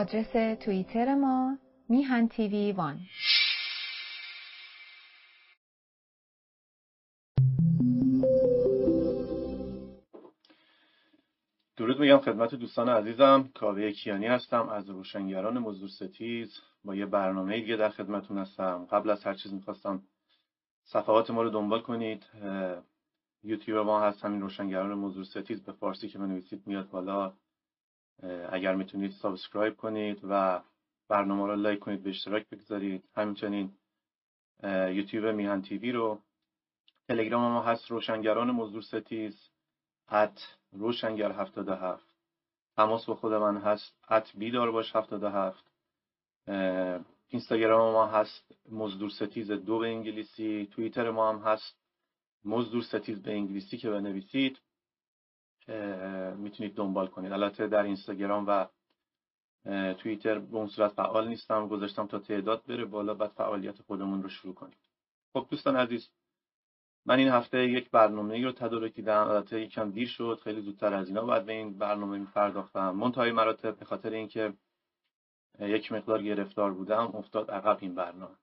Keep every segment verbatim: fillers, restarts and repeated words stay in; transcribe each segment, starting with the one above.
آدرس توییتر ما میهن تیوی وان. درود میگم خدمت دوستان عزیزم. کاوه کیانی هستم از روشنگران مزدور ستیز. با یه برنامه دیگه در خدمتون هستم. قبل از هر چیز میخواستم صفحات ما رو دنبال کنید. یوتیوب ما هست همین روشنگران مزدور ستیز، به فارسی که بنویسید میاد بالا. اگر میتونید سابسکرایب کنید و برنامه رو لایک کنید، به اشتراک بگذارید. همچنین یوتیوب میهن تیوی رو، تلگرام ما هست روشنگران مزدور ستیز ات روشنگر هفتاد و هفت. تماس با خود من هست ات بیدار باش هفتاد و هفت. اینستاگرام ما هست مزدور ستیز دو به انگلیسی. توییتر ما هم هست مزدور ستیز به انگلیسی که بنویسید میتونید دنبال کنید. البته در اینستاگرام و توییتر به اون صورت فعال نیستم، گذاشتم تا تعداد بره بالا بعد فعالیت خودمون رو شروع کنیم. خب دوستان عزیز، من این هفته یک برنامه‌ای رو تدارک دیدم. البته یکم دیر شد، خیلی زودتر از اینا بعد به این برنامه می‌پرداختم. منتهای مراتب به خاطر اینکه یک مقدار گرفتار بودم افتاد عقب این برنامه.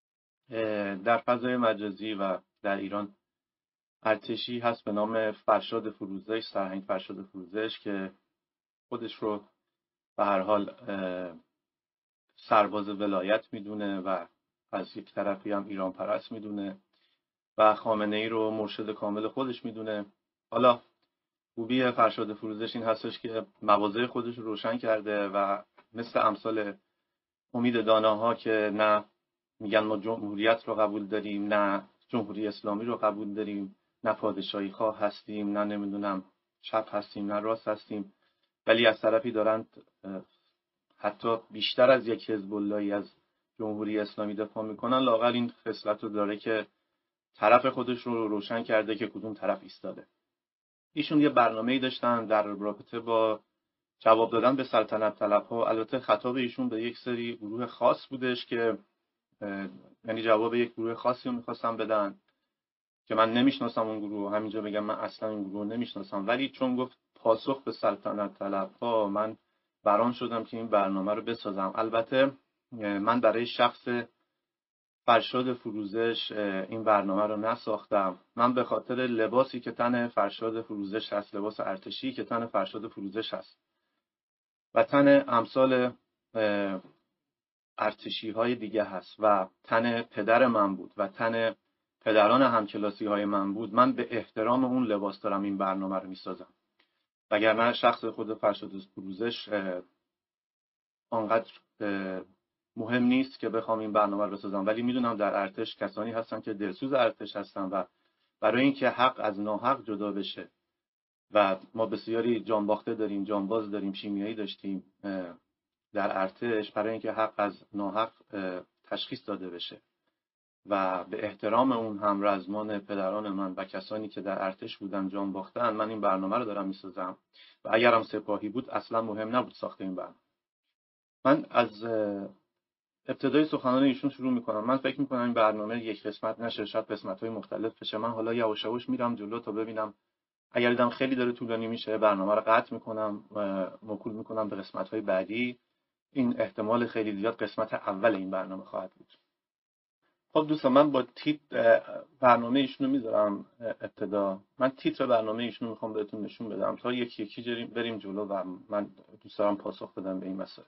در فضای مجازی و در ایران ارتشی هست به نام فرشاد فروزش، سرهنگ فرشاد فروزش، که خودش رو به هر حال سرباز ولایت میدونه و از یک طرفی هم ایران پرست میدونه و خامنه ای رو مرشد کامل خودش میدونه. حالا خوبی فرشاد فروزش این هستش که مواضع خودش رو روشن کرده و مثل امثال امید داناها که نه میگن ما جمهوریت رو قبول داریم، نه جمهوری اسلامی رو قبول داریم، نه پادشاهی خواه هستیم، نه نمیدونم چپ هستیم، نه راست هستیم، ولی از طرفی دارند حتی بیشتر از یک حزب اللهی از جمهوری اسلامی دفاع میکنن. لااقل این خصلت رو داره که طرف خودش رو روشن کرده که کدوم طرف ایستاده. ایشون یه برنامه‌ای داشتن در رابطه با جواب دادن به سلطنت طلب‌ها. البته خطاب ایشون به یک سری گروه خاص بودش که یعنی جواب یک گروه خاصی رو می‌خواستن بدن که من نمیشناسم اون گروه. همینجا بگم من اصلا این گروه نمیشناسم، ولی چون گفت پاسخ به سلطنت طلب‌ها، من بران شدم که این برنامه رو بسازم. البته من برای شخص فرشاد فروزش این برنامه رو نساختم. من به خاطر لباسی که تن فرشاد فروزش هست، لباس ارتشی که تن فرشاد فروزش هست و تن امثال ارتشی های دیگه هست و تن پدر من بود و تن پدران همکلاسی های من بود، من به احترام اون لباس دارم این برنامه رو میسازم. وگرنه شخص خود فرشاد فروزش آنقدر مهم نیست که بخوام این برنامه رو بسازم، ولی میدونم در ارتش کسانی هستن که دلسوز ارتش هستن و برای اینکه حق از ناحق جدا بشه و ما بسیاری جانباخته داریم، جانباز داریم، شیمیایی داشتیم در ارتش، برای اینکه حق از ناحق تشخیص داده بشه و به احترام اون همرزمان پدران من و کسانی که در ارتش بودن جان باختن، من این برنامه رو دارم میسازم. و اگرم سپاهی بود اصلا مهم نبود ساخت این برنامه. من از ابتدای سخنان ایشون شروع میکنم. من فکر میکنم این برنامه یک قسمت نشه، شاید قسمت‌های مختلف بشه. من حالا یواش یواش میرم جلو تا ببینم اگر دیدم خیلی داره طولانی میشه برنامه رو قطع میکنم و موکول میکنم به قسمت‌های بعدی. این احتمال خیلی زیاد قسمت اول این برنامه خواهد بود. خب دوستان، من با تیتر برنامه ایشون رو میذارم ابتدا. من تیتر برنامه ایشون رو میخوام بهتون نشون بدم تا یکی یکی بریم جلو و من دوست دارم پاسخ بدم به این مسائل.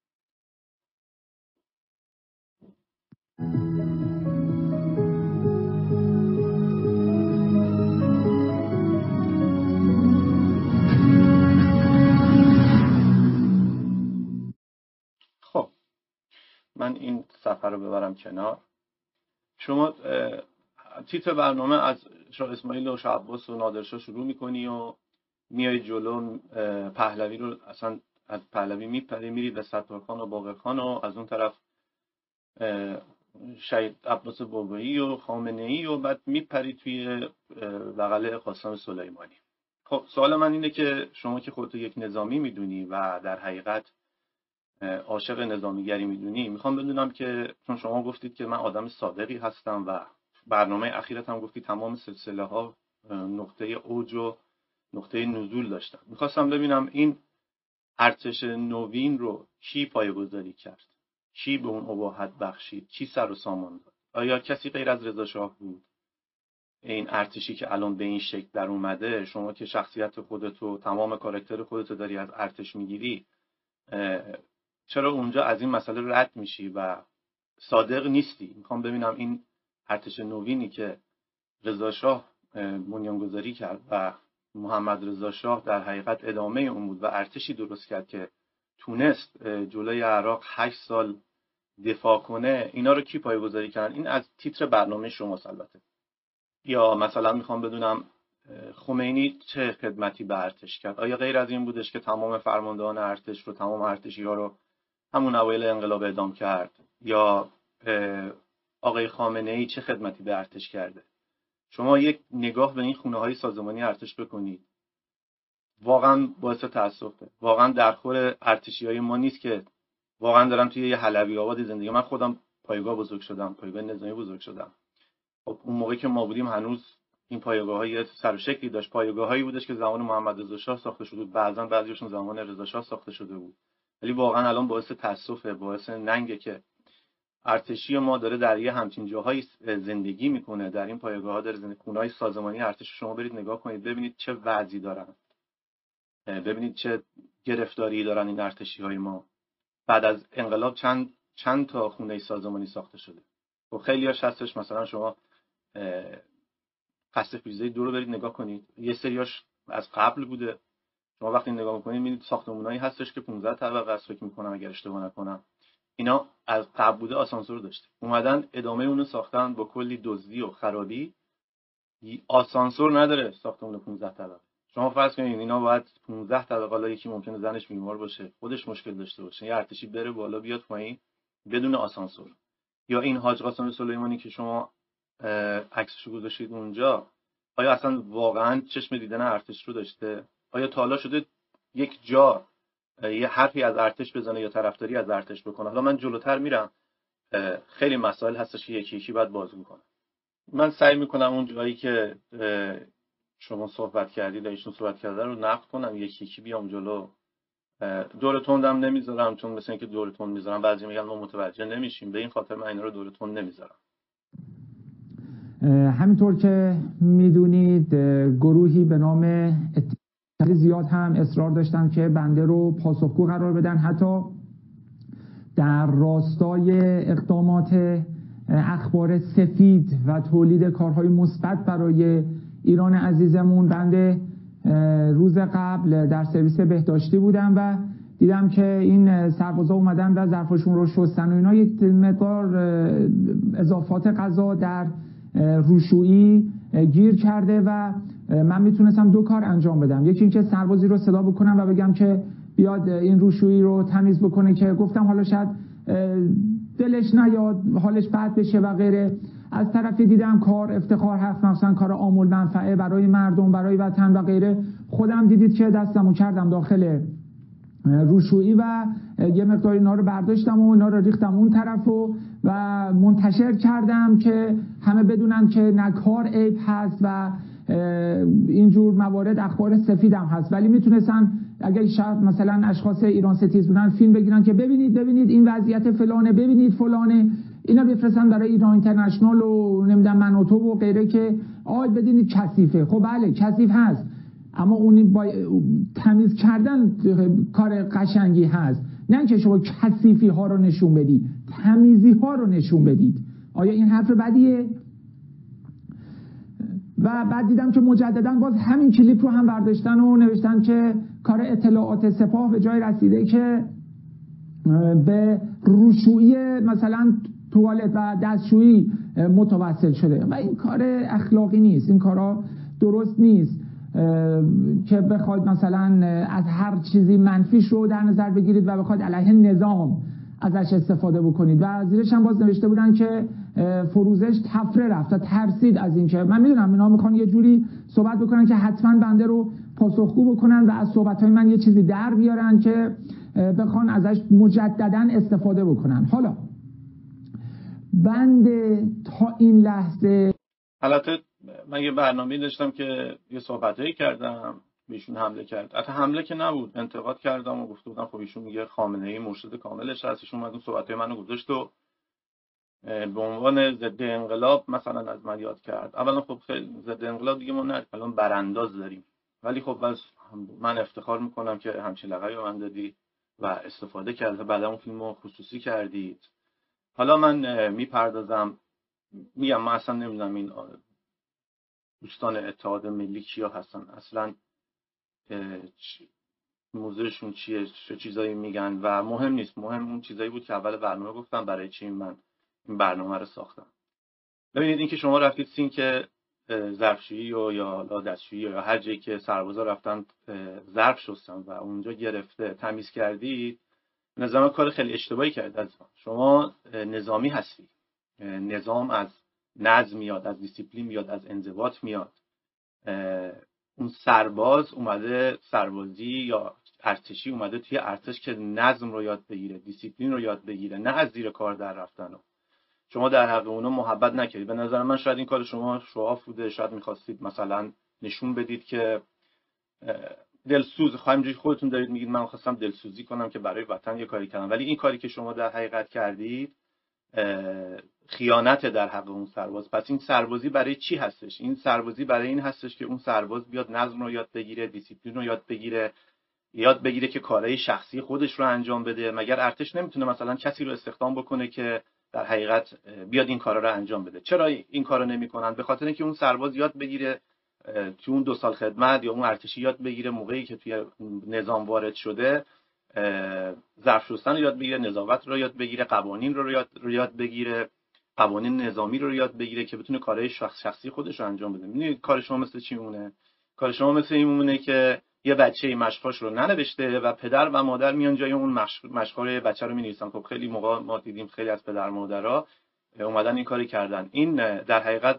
خب من این صفحه رو ببرم کنار. شما تیتر برنامه از شاه اسماعیل و شاه عباس و نادرشاه شروع میکنی و میای جلو پهلوی رو، اصلا از پهلوی میپری میری به ستارخان و باقرخان و از اون طرف شهید عباس بابایی و خامنه ای و بعد میپری توی بغل قاسم سلیمانی. خب سوال من اینه که شما که خودتو یک نظامی میدونی و در حقیقت عاشق نظامیگری میدونی، میخوام بدونم که چون شما گفتید که من آدم صادقی هستم و برنامه اخیرت هم گفتی تمام سلسله ها نقطه اوج و نقطه نزول داشتن، میخواستم ببینم این ارتش نوین رو کی پایه‌گذاری کرد؟ کی به اون اباحت بخشید؟ کی سر و سامان داد؟ آیا کسی غیر از رضا شاه بود؟ این ارتشی که الان به این شکل در اومده، شما که شخصیت خودتو، تمام کاراکتر خودتو داری از ارتش میگیری، چرا اونجا از این مسئله رد میشی و صادق نیستی؟ میخوام ببینم این ارتش نوینی که رضا شاه بنیانگذاری کرد و محمد رضا شاه در حقیقت ادامه اون بود و ارتشی درست کرد که تونست جلوی عراق هشت سال دفاع کنه، اینا رو کی پایه‌گذاری کردن؟ این از تیتر برنامه شماست البته. یا مثلا میخوام بدونم خمینی چه خدمتی به ارتش کرد؟ آیا غیر از این بودش که تمام فرماندهان ارتش رو، تمام ارتشی ها رو همون اوایل انقلاب اعدام کرد؟ یا آقای خامنه ای چه خدمتی به ارتش کرده؟ شما یک نگاه به این خونه های سازمانی ارتش بکنید، واقعا باعث تاسفه. واقعا درخور ارتشی های ما نیست که واقعا دارم توی یه حلبی آبادی زندگی. من خودم پایگاه بزرگ شدم، پایگاه نظامی بزرگ شدم. خب اون موقعی که ما بودیم هنوز این پایگاه‌های سر و شکلی داشت. پایگاه‌هایی بودش که زمان محمد رضا شاه ساخته شده بود، بعضن بعضیشون زمان رضا شاه ساخته شده بود. ولی واقعا الان باعث تاسفه، باعث ننگه که ارتشی ما داره در یه همچین جاهایی زندگی میکنه، در این پایگاه‌ها داره زندگی. خونه‌های سازمانی ارتش شما برید نگاه کنید، ببینید چه وضعی دارن، ببینید چه گرفتاری دارن این ارتشی‌های ما. بعد از انقلاب چند چند تا خونه سازمانی ساخته شده. خب خیلی‌هاش هستش مثلا شما قصر فیزای دو رو برید نگاه کنید، یه سریاش از قبل بوده. شما وقتی نگاه می‌کنید می‌بینید ساختمانایی هستش که پانزده طبقه است فکر می‌کنم اگر اشتباه نکنم. اینا از قبل بوده، آسانسور داشته، اومدن ادامه اونو ساختن با کلی دزدی و خرابی. آسانسور نداره ساختمون پانزده طبقه. شما فرض کنید اینا باید پانزده طبقه، حالا یکی ممکنه زنش بیمار باشه، خودش مشکل داشته باشه، یه ارتشی بره بالا بیاد پایین بدون آسانسور. یا این حاج قاسم سلیمانی که شما عکسشو گذاشتید اونجا، آیا اصلا واقعا چشم دیدن ارتش رو داشته؟ آیا تا حالا شده یک جا یه حرفی از ارتش بزنه یا طرفداری از ارتش بکنه؟ حالا من جلوتر میرم، خیلی مسائل هستش که یکی یکی باید بازگو کنم. من سعی میکنم اون جایی که شما صحبت کردید، ایشون صحبت کرده رو نقد کنم، یکی یکی بیام جلو. دور تندم نمیذارم، چون مثلا اینکه دور تند میذارم بعضی میگن ما متوجه نمیشیم، به این خاطر من اینا رو دور تند نمیذارم. همینطور که میدونید گروهی به نام اتحاد زیاد هم اصرار داشتن که بنده رو پاسخگو قرار بدن، حتی در راستای اقدامات اخبار سفید و تولید کارهای مثبت برای ایران عزیزمون. بنده روز قبل در سرویس بهداشتی بودم و دیدم که این سربازا اومدن و ظرفشون رو شستن و اینا، یک مقدار اضافات غذا در روشویی گیر کرده و من میتونستم دو کار انجام بدم. یکی اینکه سربازی رو صدا بکنم و بگم که بیاد این روشویی رو تمیز بکنه، که گفتم حالا شاید دلش نیاد، حالش بد بشه و غیره. از طرفی دیدم کار افتخار هست، مثلا کار عامل منفعه برای مردم، برای وطن و غیره. خودم دیدید که دستمو کردم داخل روشویی و یه مقدار اینا رو برداشتم و اینا رو ریختم اون طرفو و منتشر کردم که همه بدونن که نکار عیب هست و اینجور موارد اخبار سفیدم هست. ولی میتونستن اگر شاید مثلا اشخاص ایران ستیز بودن فیلم بگیرن که ببینید ببینید این وضعیت فلانه، ببینید فلانه، اینا بفرستن برای ایران اینترنشنال و نمیدونم منوتو و غیره که آید بدینید کثیفه. خب بله کثیف هست، اما اون با تمیز کردن کار قشنگی هست، نه اینکه شما کثیفی ها رو نشون بدید، تمیزی ها رو نشون بدید. آیا این حرف بدیه؟ و بعد دیدم که مجددا باز همین کلیپ رو هم برداشتن و نوشتن که کار اطلاعات سپاه به جای رسیده که به روشویی مثلا توالت و دستشویی متوسل شده و این کار اخلاقی نیست، این کارا درست نیست که بخواید مثلا از هر چیزی منفیش رو در نظر بگیرید و بخواید علیه نظام ازش استفاده بکنید. و زیرش هم باز نوشته بودن که فروزش تفره رفت و ترسید از این که من میدونم اینا میخوان یه جوری صحبت بکنن که حتما بنده رو پاسخگو بکنن و از صحبتهای من یه چیزی در بیارن که بخوان ازش مجددا استفاده بکنن. حالا بنده تا این لحظه البته من یه برنامه‌ای داشتم که یه صحبتایی کردم، بهشون حمله کرد. حتی حمله که نبود، انتقاد کردم و گفته بودم خب ایشون میگه خامنه‌ای مرشد کاملش هست، ایشون اومد اون صحبت‌های منو گذاشت و به عنوان ضد انقلاب مثلا از من یاد کرد. اولا خب خیلی ضد انقلاب دیگه ما نه، الان برانداز داریم، ولی خب بس من افتخار میکنم که همچین لقبی به من دادی و استفاده کرده. بعدا اون فیلمو خصوصی کردید. حالا من میپردازم، میگم من اصلا نمیدونم این دوستان اتحاد ملی کیا هستن، اصلا موضوعشون چیه، چه چیزایی میگن و مهم نیست. مهم اون چیزایی بود که اول برنامه گفتم برای چی من این برنامه رو ساختم. ببینید این که شما رفتید سین که ظرفشویی و یا دستشویی یا هر جایی که سربازا رفتن ظرف شستن و اونجا گرفته تمیز کردید، نظام کار خیلی اشتباهی کرد. از شما نظامی هستی، نظام از نظم میاد، از دیسیپلین میاد، از انضباط میاد. اون سرباز اومده، سربازی یا ارتشی اومده توی ارتش که نظم رو یاد بگیره، دیسیپلین رو یاد بگیره، نه از زیر کار در رفتن. و شما در حق اونا محبت نکردید. به نظر من شاید این کار شما شعاف بوده، شاید میخواستید مثلا نشون بدید که دلسوز، همینجوری خودتون دارید میگید من خواستم دلسوزی کنم که برای وطن یه کاری کنم، ولی این کاری که شما در حقیقت کردید خیانت در حق اون سرباز. پس این سربازی برای چی هستش؟ این سربازی برای این هستش که اون سرباز بیاد نظم رو یاد بگیره، دیسیپلین رو یاد بگیره، یاد بگیره که کارهای شخصی خودش رو انجام بده. مگر ارتش نمیتونه مثلا کسی رو استخدام بکنه که در حقیقت بیاد این کارا رو انجام بده؟ چرا این کارو نمیکنن؟ به خاطر اینکه اون سرباز یاد بگیره تو اون دو سال خدمت، یا اون ارتشی یاد بگیره موقعی که توی نظام وارد شده ظرف شستن رو یاد بگیره، نظافت رو یاد بگیره، قوانین رو یاد رو یاد بگیره، قوانین نظامی رو یاد بگیره که بتونه کارهای شخص شخصی خودش رو انجام بده. میدونید کار شما مثل چی مونه؟ کار شما مثل این مونه که یه بچه مشقاش رو ننوشته و پدر و مادر میان جای اون مشقای بچه رو مینویسن. خب خیلی موقع ما دیدیم خیلی از پدر مادرها اومدن این کاری کردن. این در حقیقت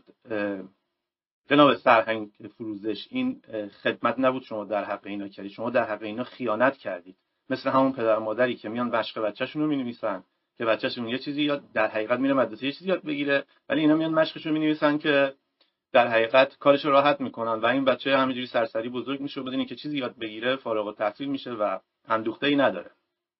جناب سرهنگ فروزش، این خدمت نبود شما در حق اینا کردید، شما در حق اینا خیانت کردید. مثل همون پدر مادری که میان مشق بچه‌شون رو می‌نویسن که بچه‌شون یه چیزی یاد، در حقیقت میره مدرسه یه چیزی یاد بگیره، ولی اینا میان مشقش رو می‌نویسن که در حقیقت کارش رو راحت میکنن و این بچه همینجوری سرسری بزرگ میشه بدون اینکه چیزی یاد بگیره، فارغ التحصیل میشه و اندوخته‌ای نداره.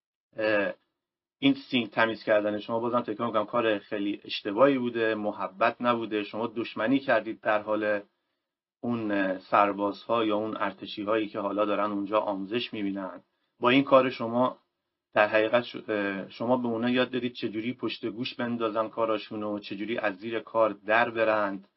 این سین تمیز کردن شما، بازم تکرار میگم، کار خیلی اشتباهی بوده، محبت نبوده. شما دشمنی کردید در حال اون سربازها یا اون ارتشی هایی که حالا دارن اونجا آموزش میبینن. با این کار شما در حقیقت شما به اونا یاد دادید چجوری پشت گوش بندازن کاراشونو، چجوری از زیر کار در برند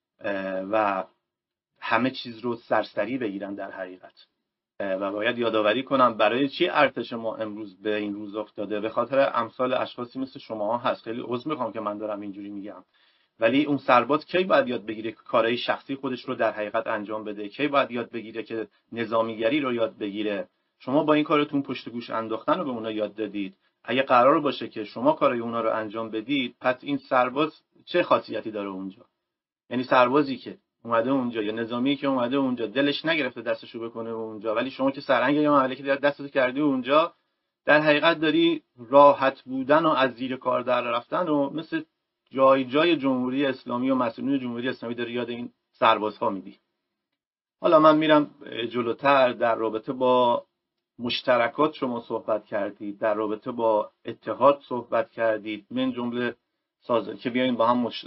و همه چیز رو سرسری بگیرن در حقیقت. و باید یادآوری کنم برای چی ارتش ما امروز به این روز افتاده، به خاطر امثال اشخاصی مثل شما هست. خیلی عذر میخوام که من دارم اینجوری میگم، ولی اون سرباز کی باید یاد بگیره که کارهای شخصی خودش رو در حقیقت انجام بده؟ کی باید یاد بگیره که نظامیگری رو یاد بگیره؟ شما با این کارتون پشت گوش انداختن رو به اونا یاد دادید. اگه قرار باشه که شما کارهای اونا رو انجام بدید، پس این سرباز چه خاصیتی داره اونجا؟ یعنی سربازی که اومده اونجا یا نظامی که اومده اونجا دلش نگرفته دستشو بکنه اونجا، ولی شما که سرهنگ یا مملکتی دستت کردی اونجا، در حقیقت داری راحت بودن و از زیر کار در رفتن و مثل جای جای جمهوری اسلامی و مسئولین جمهوری اسلامی داری یاد این سربازها میدی. حالا من میرم جلوتر. در رابطه با مشترکات شما صحبت کردید، در رابطه با اتحاد صحبت کردید، من جمله ساز که بیاین با هم مش...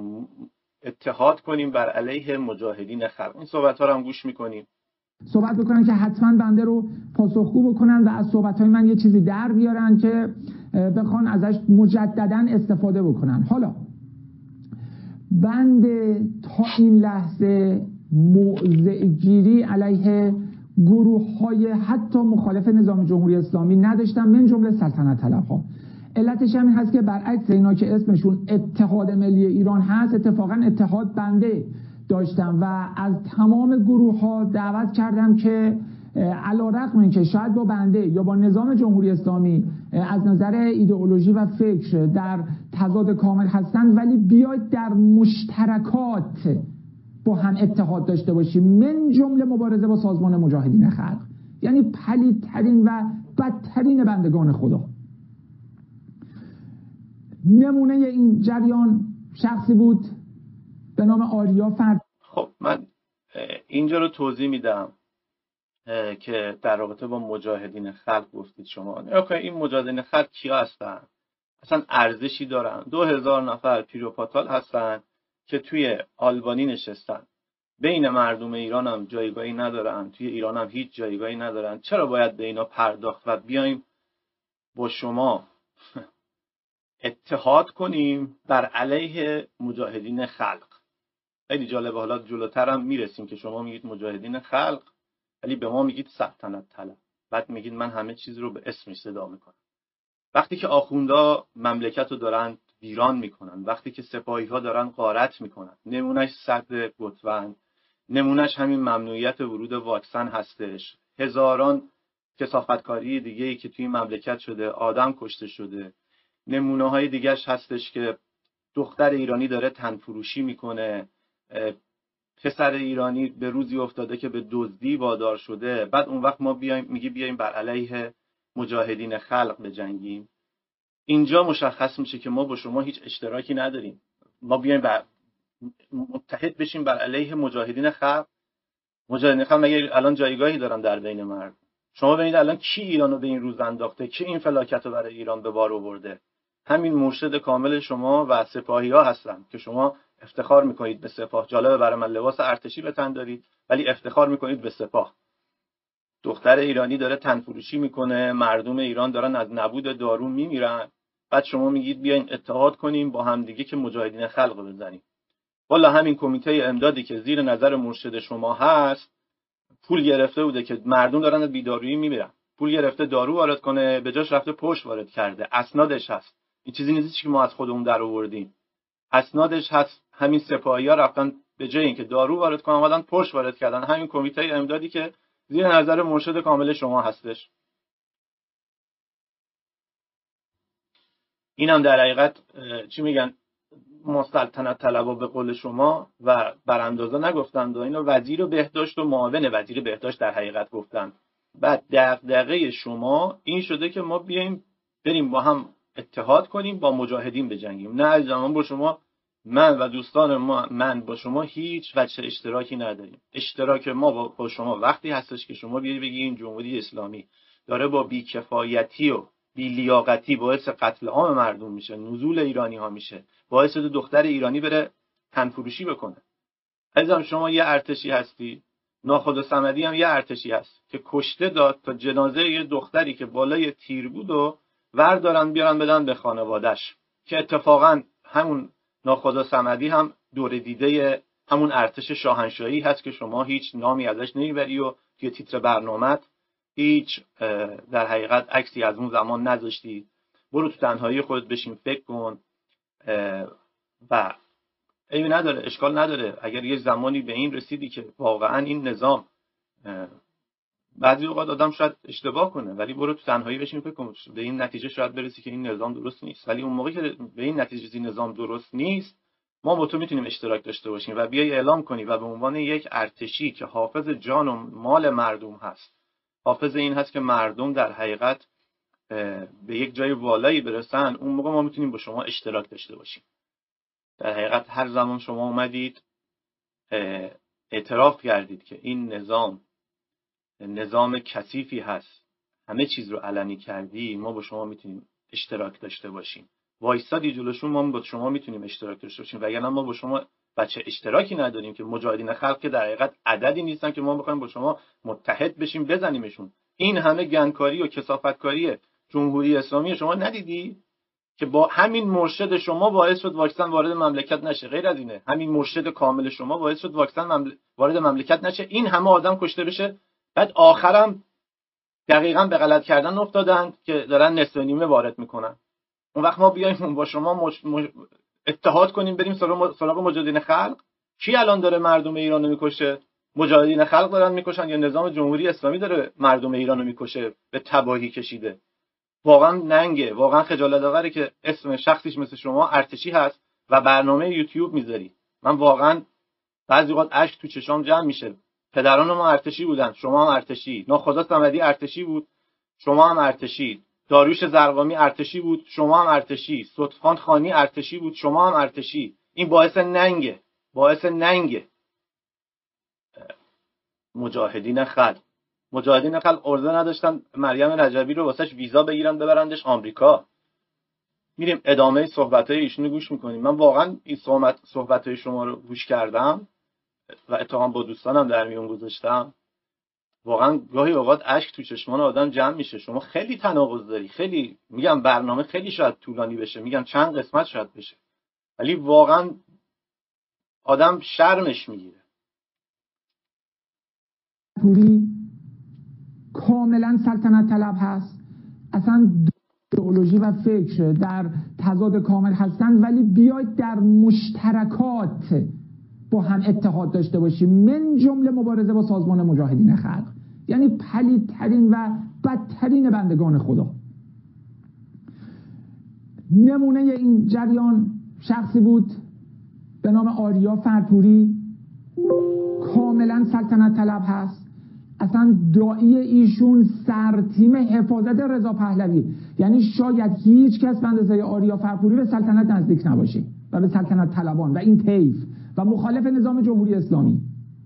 اتحاد کنیم بر علیه مجاهدین خلق. این صحبت ها رو هم گوش میکنیم. صحبت بکنن که حتما بنده رو پاسخگو بکنن و از صحبت های من یه چیزی در بیارن که بخوان ازش مجددا استفاده بکنن. حالا بنده تا این لحظه موضع گیری علیه گروه های حتی مخالف نظام جمهوری اسلامی نداشتم، من جمله سلطنت طلب ها. علتش همین هست که برعکس اینا که اسمشون اتحاد ملی ایران هست، اتفاقا اتحاد بنده داشتم و از تمام گروه ها دعوت کردم که علیرغم اینکه شاید با بنده یا با نظام جمهوری اسلامی از نظر ایدئولوژی و فکر در تضاد کامل هستند، ولی بیاید در مشترکات با هم اتحاد داشته باشیم، من جمله مبارزه با سازمان مجاهدین خلق، یعنی پلیدترین و بدترین بندگان خدا. نمونه این جریان شخصی بود به نام آریا فرد. خب من اینجا رو توضیح میدم. که در رابطه با مجاهدین خلق گفتید شما. اوکی، این مجاهدین خلق کیا هستن؟ اصلا ارزشی دارن؟ دو هزار نفر پیروپاتال هستن که توی آلبانی نشستن، بین مردم ایران هم جایگاهی ندارن، توی ایران هم هیچ جایگاهی ندارن. چرا باید به اینا پرداخت و بیایم با شما اتحاد کنیم بر علیه مجاهدین خلق؟ خیلی جالبه. حالا جلوتر هم میرسیم که شما میگید مجاهدین خلق ولی به ما میگید سلطنت طلب، بعد میگید من همه چیز رو به اسمش صدا میکنم. وقتی که آخوندا مملکت رو دارن ویران میکنن، وقتی که سپاهی ها دارن غارت میکنن، نمونهش صدر گتوند، نمونهش همین ممنوعیت ورود واکسن هستش، هزاران کثافتکاری دیگه ای که توی مملکت شده، آدم کشته شده، نمونه های دیگهش هستش که دختر ایرانی داره تنفروشی میکنه، پسر ایرانی به روزی افتاده که به دزدی وادار شده. بعد اون وقت ما بیایم میگی بیایم بر علیه مجاهدین خلق بجنگیم. اینجا مشخص میشه که ما با شما هیچ اشتراکی نداریم. ما بیایم بر متحد بشیم بر علیه مجاهدین خلق. مجاهدین خلق مگه الان جایگاهی دارن در بین مردم؟ شما ببینید الان کی ایرانو به این روز انداخته، کی این فلاکت رو برای ایران به بار آورده؟ همین مرشد کامل شما و سپاهی ها هستن که شما افتخار میکنید به سپاه. جالبه برای من لباس ارتشی به تن دارید ولی افتخار میکنید به سپاه. دختر ایرانی داره تنفروشی میکنه، مردم ایران دارن از نبود دارو میمیرن، بعد شما میگید بیاین اتحاد کنیم با همدیگه که مجاهدین خلق بزنیم. والا همین کمیته امدادی که زیر نظر مرشد شما هست پول گرفته بوده که مردم دارن از بیدارویی میمیرن، پول گرفته دارو وارد کنه، به جاش رفته پشت وارد کرده. اسنادش هست، این چیزی نیست که ما از خودمون در آوردیم. اسنادش هست. همین سپاهی‌ها رفتن به جای اینکه دارو وارد کنن اومدن پشت وارد کردن. همین کمیته امدادی که زیر نظر مرشد کامل شما هستش. اینم در حقیقت چی میگن، مسلطنت طلبا به قول شما و براندازا نگفتند و اینو وزیر بهداشت و معاون وزیر بهداشت در حقیقت گفتند. بعد دغدغه شما این شده که ما بیایم بریم با هم اتحاد کنیم با مجاهدین بجنگیم. نه عزیزم، با شما، من و دوستان ما، من با شما هیچ وجه اشتراکی نداریم. اشتراک ما با, با شما وقتی هستش که شما بیایی بگی این جمهوری اسلامی داره با بیکفایتی و بیلیاقتی باعث قتل عام مردم میشه، نزول ایرانی ها میشه، باعث دختر ایرانی بره تنفروشی بکنه. عزیزم شما یه ارتشی هستی، ناخدا صمدی هم یه ارتشی هست که کشته داد تا جنازه یه دختری که بالای تیر بود و وردارن بیارن بدن به خانواده‌اش، که اتفاقا همون ناخدا صمدی هم دور دیده همون ارتش شاهنشاهی هست که شما هیچ نامی ازش نمیبری و توی تیتر برنامه‌ت هیچ در حقیقت عکسی از اون زمان نذاشتی. برو تو تنهایی خودت بشین فکر کن و عیبی نداره، اشکال نداره اگر یه زمانی به این رسیدی که واقعا این نظام، بعضی اوقات آدم شاید اشتباه کنه ولی برو تو تنهایی بشین فکر کن، به این نتیجه شاید برسی که این نظام درست نیست. ولی اون موقعی که به این نتیجه این نظام درست نیست، ما با تو میتونیم اشتراک داشته باشیم و بیای اعلام کنی و به عنوان یک ارتشی که حافظ جان و مال مردم هست، حافظ این هست که مردم در حقیقت به یک جای والایی برسن، اون موقع ما میتونیم با شما اشتراک داشته باشیم. در حقیقت هر زمان شما اومدید اعتراف کردید که این نظام نظام کثیفی هست، همه چیز رو علنی کردی، ما با شما میتونیم اشتراک داشته باشیم. وایسادی جلوشون، ما با شما میتونیم اشتراک داشته باشیم. وگرنه ما با شما بچه اشتراکی نداریم که مجاهدین خلق که در حقیقت عددی نیستن که ما بخوایم با شما متحد بشیم بزنیمشون. این همه گندکاری و کثافتکاری جمهوری اسلامی شما ندیدی که با همین مرشد شما باعث شد واکسن وارد مملکت نشه؟ غیر از اینه، همین مرشد کامل شما باعث شد واکسن ممل... وارد مملکت نشه، این همه آدم کشته بشه، بعد آخرم دقیقاً به غلط کردن افتادن که دارن نصف نیمه وارد میکنن. اون وقت ما بیایم با شما مش... مش... اتحاد کنیم بریم سراغ سراغ مجاهدین خلق. کی الان داره مردم ایران رو میکشه؟ مجاهدین خلق دارن میکشن یا نظام جمهوری اسلامی داره مردم ایران رو میکشه، به تباهی کشیده؟ واقعا ننگه، واقعا خجالت آوره که اسم شخصیش مثل شما ارتشی هست و برنامه یوتیوب میذاری. من واقعا بعضی وقت اشک تو چشام جمع میشه. پدران ما ارتشی بودن، شما هم ارتشی. ناخدا صمدی ارتشی بود، شما هم ارتشی. داریوش زرقامی ارتشی بود، شما هم ارتشی. صدفان خانی ارتشی بود، شما هم ارتشی. این باعث ننگه، باعث ننگه. مجاهدین خلق مجاهدین خلق ارزه نداشتن مریم رجبی رو واسش ویزا بگیرن ببرندش آمریکا. میریم ادامه صحبت‌های ایشونو گوش میکنیم. من واقعا این صحبت صحبت‌های شما رو گوش کردم و اتفاقا با دوستانم در میون گذاشتم. واقعا گاهی اوقات اشک تو چشمان آدم جمع میشه. شما خیلی تناقض داری، خیلی میگم برنامه خیلی شاید طولانی بشه، میگم چند قسمت شاید بشه، ولی واقعا آدم شرمش میگیره. پوری کاملا سلطنت طلب هست، اصلا ایدئولوژی و فکر در تضاد کامل هستند، ولی بیاید در مشترکات با هم اتحاد داشته باشیم، من جمله مبارزه با سازمان مجاهدین خلق، یعنی پلیدترین و بدترین بندگان خدا. نمونه این جریان شخصی بود به نام آریا فرپوری، کاملا سلطنت طلب هست، اصلا داعی ایشون سرتیم حفاظت رضا پهلوی، یعنی شاید هیچ کس به اندازه آریا فرپوری به سلطنت نزدیک نباشه و به سلطنت طلبان و این طیف و مخالف نظام جمهوری اسلامی.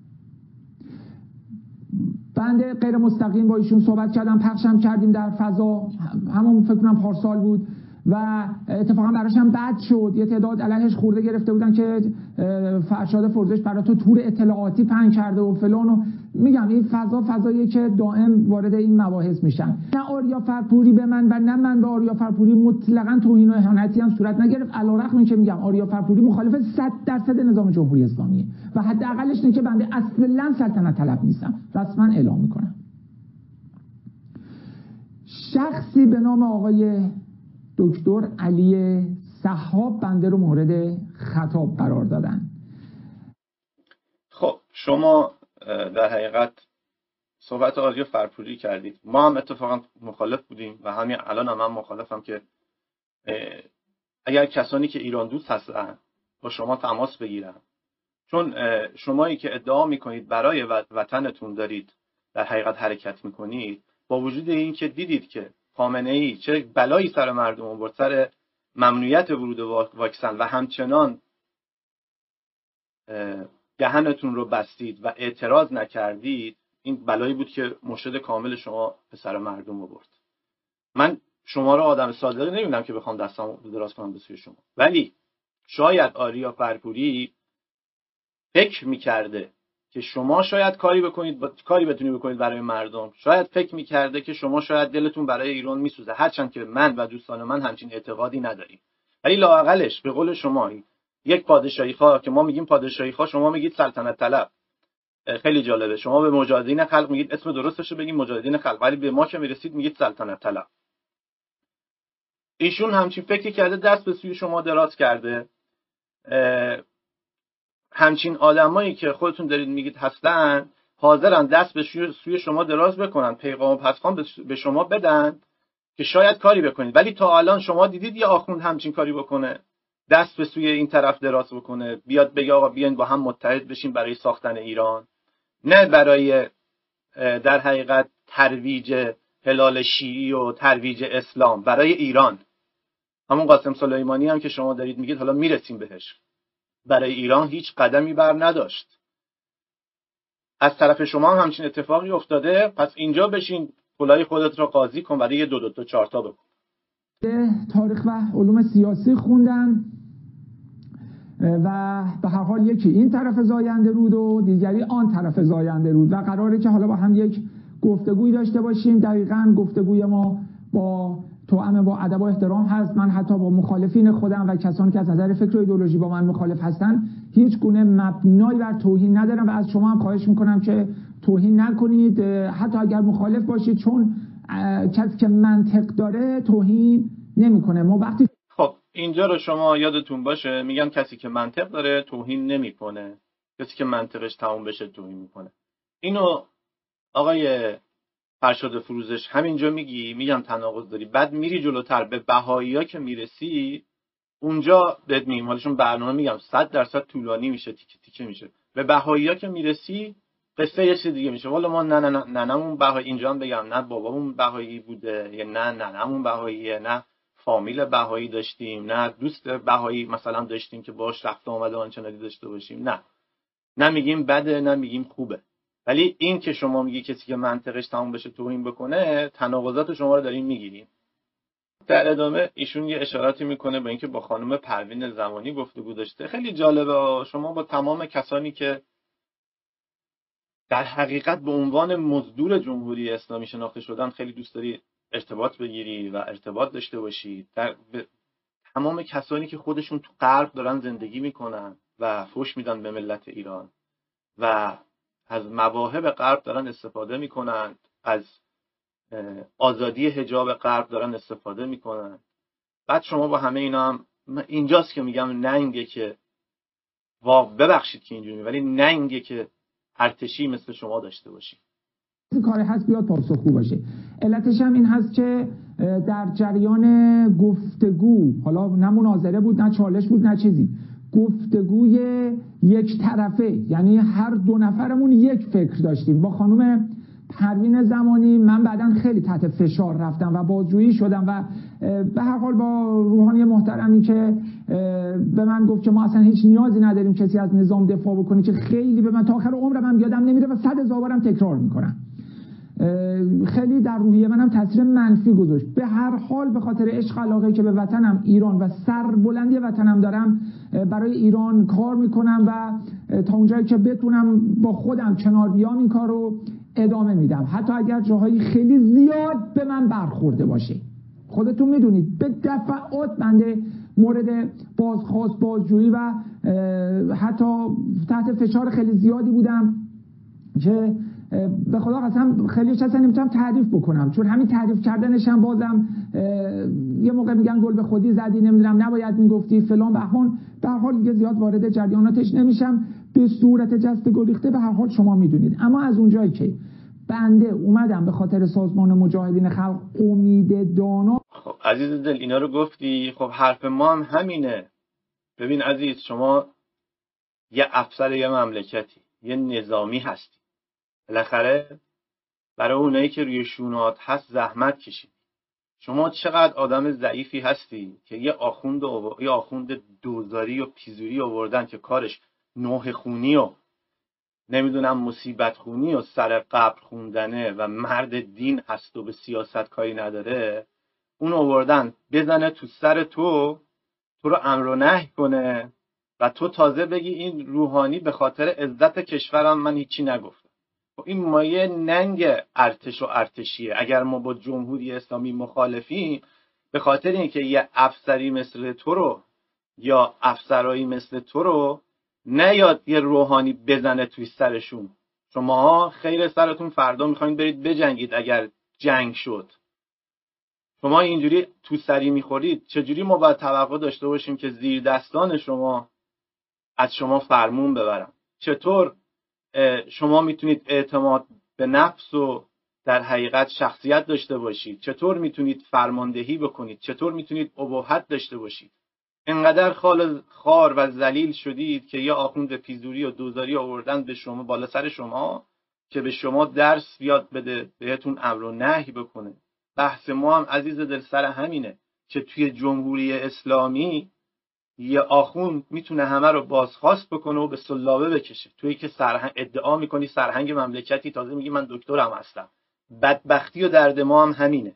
بنده غیر مستقیم با ایشون صحبت کردم، پخشم کردیم در فضا، همون فکر کنم پارسال بود و اتفاقا براش هم بد شد. یه تعداد علیهش خورده گرفته بودن که فرشاد فرزش برای تو تور اطلاعاتی پهن کرده و فلان و میگم این فضا فضاییه که دائم وارد این مباحث میشن. نه آریا فرپوری به من و نه من به آریا فرپوری مطلقاً توهین و اهانتی هم صورت نگرفت، علیرغم اینکه میگم آریا فرپوری مخالف صد درصد نظام جمهوری اسلامیه و حداقلش اینه که بنده اصلاً سلطنت طلب نیستم، رسما اعلام میکنم. شخصی به نام آقای دکتر علی سحاب بنده رو مورد خطاب قرار دادن. خب شما در حقیقت صحبت آریا فرپوری کردید، ما هم اتفاقا مخالف بودیم و همین الان هم من مخالفم که اگر کسانی که ایران دوست هستن با شما تماس بگیرن، چون شمایی که ادعا میکنید برای وطنتون دارید در حقیقت حرکت میکنید، با وجود این که دیدید که خامنه‌ای چه بلایی سر مردم آورد، سر ممنوعیت ورود واکسن، و همچنان دهنتون رو بستید و اعتراض نکردید، این بلایی بود که مرشد کامل شما به سر مردم آورد. من شما رو آدم صادقی نمیدونم که بخوام دستم دراز کنم به سوی شما، ولی شاید آریا فرپوری فکر میکرده که شما شاید کاری بکنید با... کاری بتونید بکنید برای مردم، شاید فکر میکرده که شما شاید دلتون برای ایران میسوزه، هرچند که من و دوستان من همچین اعتقادی نداریم، ولی لااقلش به قول شما یک پادشاهی خواه که ما میگیم پادشاهی خواه، شما میگید سلطنت طلب. خیلی جالبه، شما به مجاهدین خلق میگید اسم درستش رو بگید مجاهدین خلق، ولی به ما که میرسید میگید سلطنت طلب. ایشون همچین فکری کرده، دست به سوی شما دراز کرده. همچین آدمایی که خودتون دارید میگید هستن، حاضرن دست به سوی شما دراز بکنن، پیغام پسخان به شما بدن که شاید کاری بکنید، ولی تا الان شما دیدید یه آخوند همچین کاری بکنه، دست به سوی این طرف دراز بکنه، بیاد بگه آقا بیاین با هم متحد بشیم برای ساختن ایران، نه برای در حقیقت ترویج هلال شیعی و ترویج اسلام، برای ایران. همون قاسم سلیمانی هم که شما دارید میگید حالا میرسیم بهش، برای ایران هیچ قدمی بر نداشت. از طرف شما هم همچین اتفاقی افتاده، پس اینجا بشین کلاه خودت را قاضی کن، برای یه دو دو تا چهار تا بکن. تاریخ و علوم سیاسی خوندن و به هر حال یکی این طرف زاینده رود و دیگری آن طرف زاینده رود و قراره که حالا با هم یک گفتگوی داشته باشیم. دقیقاً گفتگوی ما با توأم با ادب و احترام هست. من حتی با مخالفین خودم و کسانی که از نظر فکر و ایدئولوژی با من مخالف هستن هیچ گونه مبنایی بر توهین ندارم و از شما هم خواهش میکنم که توهین نکنید، حتی اگر مخالف باشید، چون کسی که منطق داره توهین نمیکنه. ما وقتی خب اینجا رو شما یادتون باشه، میگن کسی که منطق داره توهین نمیکنه، کسی که منطقش تموم بشه توهین میکنه. اینو آقای فرشاد فروزش همینجا میگی، میگم تناقض داری، بعد میری جلوتر به بهایی‌ها که میرسی، اونجا بهت میگم حالشون برنامه میگم صد درصد طولانی میشه، تیکه تیکه میشه. به بهایی‌ها که میرسی قصه یه چیز دیگه میشه. والا ما نه نه نه ننمون بهایی، اینجا هم بگم نه بابامون بهایی بوده، یا نه ننمون بهاییه، نه فامیل بهایی داشتیم، نه دوست بهایی مثلا داشتیم که باهاش رفت آمد آنچنانی داشته باشیم، نه نه میگیم بده نه میگیم خوبه. ولی این که شما میگی کسی که منطقش تموم بشه توهین بکنه، تناقضات شما رو دارین میگیرین. در ادامه ایشون یه اشاراتی میکنه به اینکه با خانم پروین زمانی گفتگو داشته. خیلی جالبه، شما با تمام کسانی که در حقیقت به عنوان مزدور جمهوری اسلامی شناخته شدن خیلی دوست داری ارتباط بگیری و ارتباط داشته باشی. در تمام کسانی که خودشون تو غرب دارن زندگی میکنن و فحش میدن به ملت ایران و از مواهب غرب دارن استفاده میکنن، از آزادی حجاب غرب دارن استفاده میکنن. بعد شما با همه اینا هم، اینجاست که میگم ننگه که واقع ببخشید که اینجوری، ولی ننگه که ارتشی مثل شما داشته باشی. کاری هست بیاد پاسخگو باشه. علتش هم این هست که در جریان گفتگو، حالا نه مناظره بود نه چالش بود نه چیزی، گفتگوی یک طرفه، یعنی هر دو نفرمون یک فکر داشتیم. با خانم پروین زمانی من بعداً خیلی تحت فشار رفتم و بازجویی شدم و به هر حال با روحانی محترمی که به من گفت که ما اصلا هیچ نیازی نداریم کسی از نظام دفاع بکنه، که خیلی به من تا آخر عمرم هم یادم نمیره و صد هزار بارم تکرار میکنم، خیلی در روحیه منم تاثیر منفی گذاشت. به هر حال به خاطر عشق علاقه که به وطنم ایران و سربلندی وطنم دارم برای ایران کار میکنم و تا اونجایی که بتونم با خودم کنار بیام این کار رو ادامه میدم، حتی اگر جاهایی خیلی زیاد به من برخورده باشه. خودتون میدونید به دفعات بنده مورد بازخواست، بازجویی و حتی تحت فشار خیلی زیادی بودم که به خدا قسم خیلیش اصلا نمیتونم تعریف بکنم، چون همین تعریف کردنش هم بازم یه موقع میگن گل به خودی زدی، نمیدونم نباید میگفتی فلان بهمان. به هر حال دیگه زیاد وارد جریاناتش نمیشم. به صورت جست گریخته به هر حال شما میدونید. اما از اونجایی که بنده اومدم به خاطر سازمان مجاهدین خلق امید دانا. خب عزیز دل اینا رو گفتی، خب حرف ما هم همینه. ببین عزیز، شما یه افسر یه مملکتی، یه نظامی هستی، بالاخره برای اونایی که روی شونات هست زحمت کشید. شما چقدر آدم ضعیفی هستی که یه آخوند و یه آخوند دوزاری و پیزوری آوردن که کارش نوح خونی و نمیدونم مصیبت خونی و سر قبر خوندنه و مرد دین هست و به سیاست کاری نداره، اون آوردن بزنه تو سر تو، تو رو امر و نهی کنه و تو تازه بگی این روحانی به خاطر عزت کشورم من هیچی نگفتم. این مایه ننگ ارتش و ارتشیه. اگر ما با جمهوری اسلامی مخالفیم به خاطر اینکه یه افسری مثل تو رو یا افسرایی مثل تو رو نیاد یه روحانی بزنه توی سرشون. شما خیر سرتون فردا میخواین برید بجنگید اگر جنگ شد. شما اینجوری تو سری میخورید، چجوری ما باید توقع داشته باشیم که زیر دستان شما از شما فرمون ببرن؟ چطور شما میتونید اعتماد به نفس و در حقیقت شخصیت داشته باشید؟ چطور میتونید فرماندهی بکنید؟ چطور میتونید ابهت داشته باشید؟ انقدر خال خار و ذلیل شدید که یه آخوند پیزوری و دوزاری آوردن به شما بالا سر شما که به شما درس یاد بده، بهتون امر و نهی بکنه. بحث ما هم عزیز دل سر همینه که توی جمهوری اسلامی یه آخوند میتونه همه رو بازخواست بکنه و به سلابه بکشه. تویی که سرهنگ ادعا میکنی سرهنگ مملکتی، تازه میگی من دکترم هستم. بدبختی و درد ما هم همینه.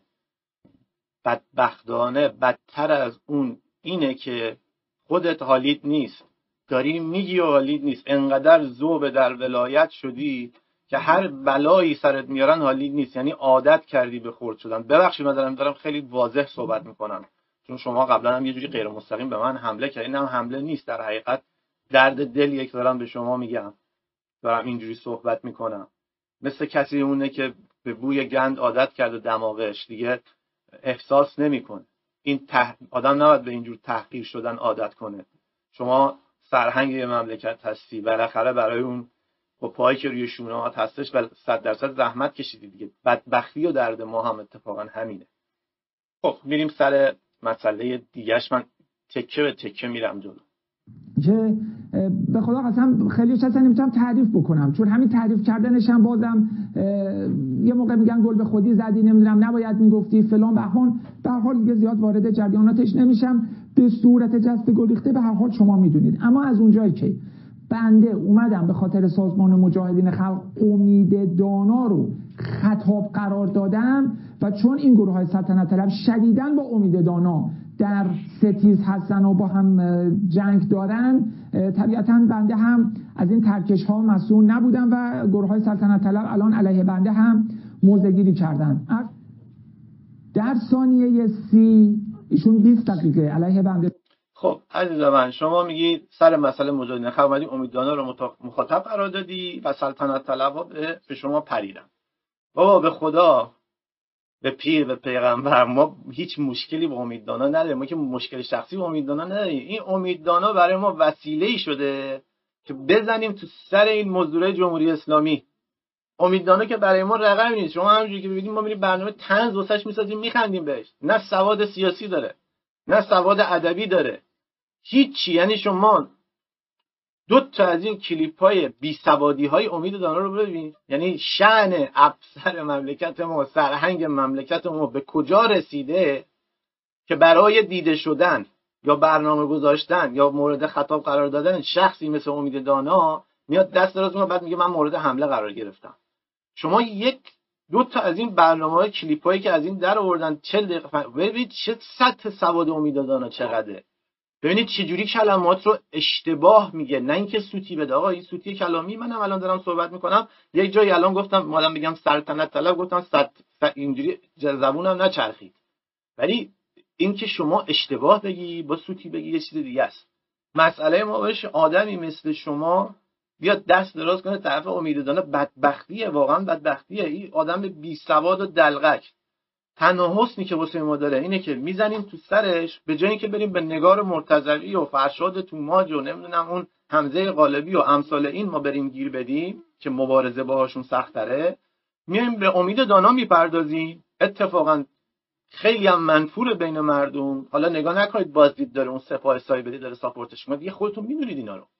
بدبختانه بدتر از اون اینه که خودت حالیت نیست، داری میگی و حالیت نیست. انقدر ذوب در ولایت شدی که هر بلایی سرت میارن حالیت نیست، یعنی عادت کردی به خرد شدن. ببخشید من دارم دارم خیلی واضح صحبت میکنم، چون شما قبلا هم یه جوری غیر مستقیم به من حمله کردین. هم حمله نیست، در حقیقت درد دل یک دارم به شما میگم، دارم اینجوری صحبت میکنم. مثل کسی اونه که به بوی گند عادت کرده دماغش دیگه احساس نمیکنه. این تح... آدم نباید به اینجور تحقیر شدن عادت کنه. شما سرهنگ یه مملکت هستی، بالاخره برای اون با پایی که روی شونه‌هات هستش و صد درصد زحمت کشیدی دیگه. بدبختی و درد ما هم اتفاقا همینه. خب میریم سر مسئله دیگهش. من تکه به تکه میرم جلو. که به خدا قسم خیلیش اصلا نمیتونم تعریف بکنم، چون همین تعریف کردنش هم بازم یه موقع میگن گل به خودی زدی، نمیدونم نباید میگفتی فلان بهمان. به هر حال دیگه زیاد وارد جریاناتش نمیشم. به صورت جست گریخته به هر حال شما میدونید. اما از اونجایی که بنده اومدم به خاطر سازمان مجاهدین خلق امید دانا رو خطاب قرار دادم و چون این گروه های سلطنت طلب شدیداً با امید دانا در ستیز هستن و با هم جنگ دارن، طبیعتاً بنده هم از این ترکش ها مسئول نبودم و گروه های سلطنت طلب الان علیه بنده هم موضع‌گیری کردن. در ثانیه سی ایشون بیست دقیقه علیه بنده. خب عزیز من، شما میگی سر مسئله مجاهدین خلق اومدی امید دانا رو مخاطب قرار دادی و سلطنت طلب‌ها به شما پریدن. بابا به خدا، به پیر، به پیغمبر، ما هیچ مشکلی با امید دانا نداریم. ما که مشکل شخصی با امید دانا نداریم. این امید دانا برای ما وسیله‌ای شده که بزنیم تو سر این مزدورای جمهوری اسلامی. امید دانا که برای ما رقمی نیست. شما همونجوری که ببینید ما میریم برنامه طنز واسش میسازیم، میخندیم بهش. نه سواد سیاسی داره، نه سواد ادبی داره، هیچی. یعنی شما دو تا از این کلیپ‌های بی‌سوادی‌های امید دانا رو ببینید، یعنی شأن افسر مملکت ما، سرهنگ مملکت ما به کجا رسیده که برای دیده شدن یا برنامه گذاشتن یا مورد خطاب قرار دادن شخصی مثل امید دانا میاد دست دراز میکنه، بعد میگه من مورد حمله قرار گرفتم. شما یک دو تا از این برنامه‌های کلیپ‌هایی که از این در آوردن چهل دقیقه، ببینید چه سطح سواد امید دانا چقدره. ببینید چجوری کلمات رو اشتباه میگه، نه اینکه سوتی بده. آقا این سوتی کلامی، منم الان دارم صحبت میکنم یک جایی الان گفتم مادام بگم سلطنت طلب گفتم ست... ست... اینجوری زبونم نچرخید. ولی اینکه شما اشتباه بگی با سوتی بگی یه چیز دیگه است. مسئله ما باشه آدمی مثل شما بیاد دست دراز کنه طرف امید دانا، بدبختیه، واقعا بدبختیه. این آدم بی سواد و دلغک. تنها حسنی که واسه ما داره اینه که میزنیم تو سرش، به جای اینکه بریم به نگار مرتضوی و فرشاد توماج و نمیدونم اون حمزه قالبی و امثال این ما بریم گیر بدیم که مبارزه باهاشون سخت‌تره، میایم به امید دانا میپردازیم. اتفاقا خیلی هم منفور بین مردم. حالا نگاه نکنید بازدید داره، اون سپاه سایبری داره ساپورتش میکنه، دیگه خودتون میدونید اینا رو.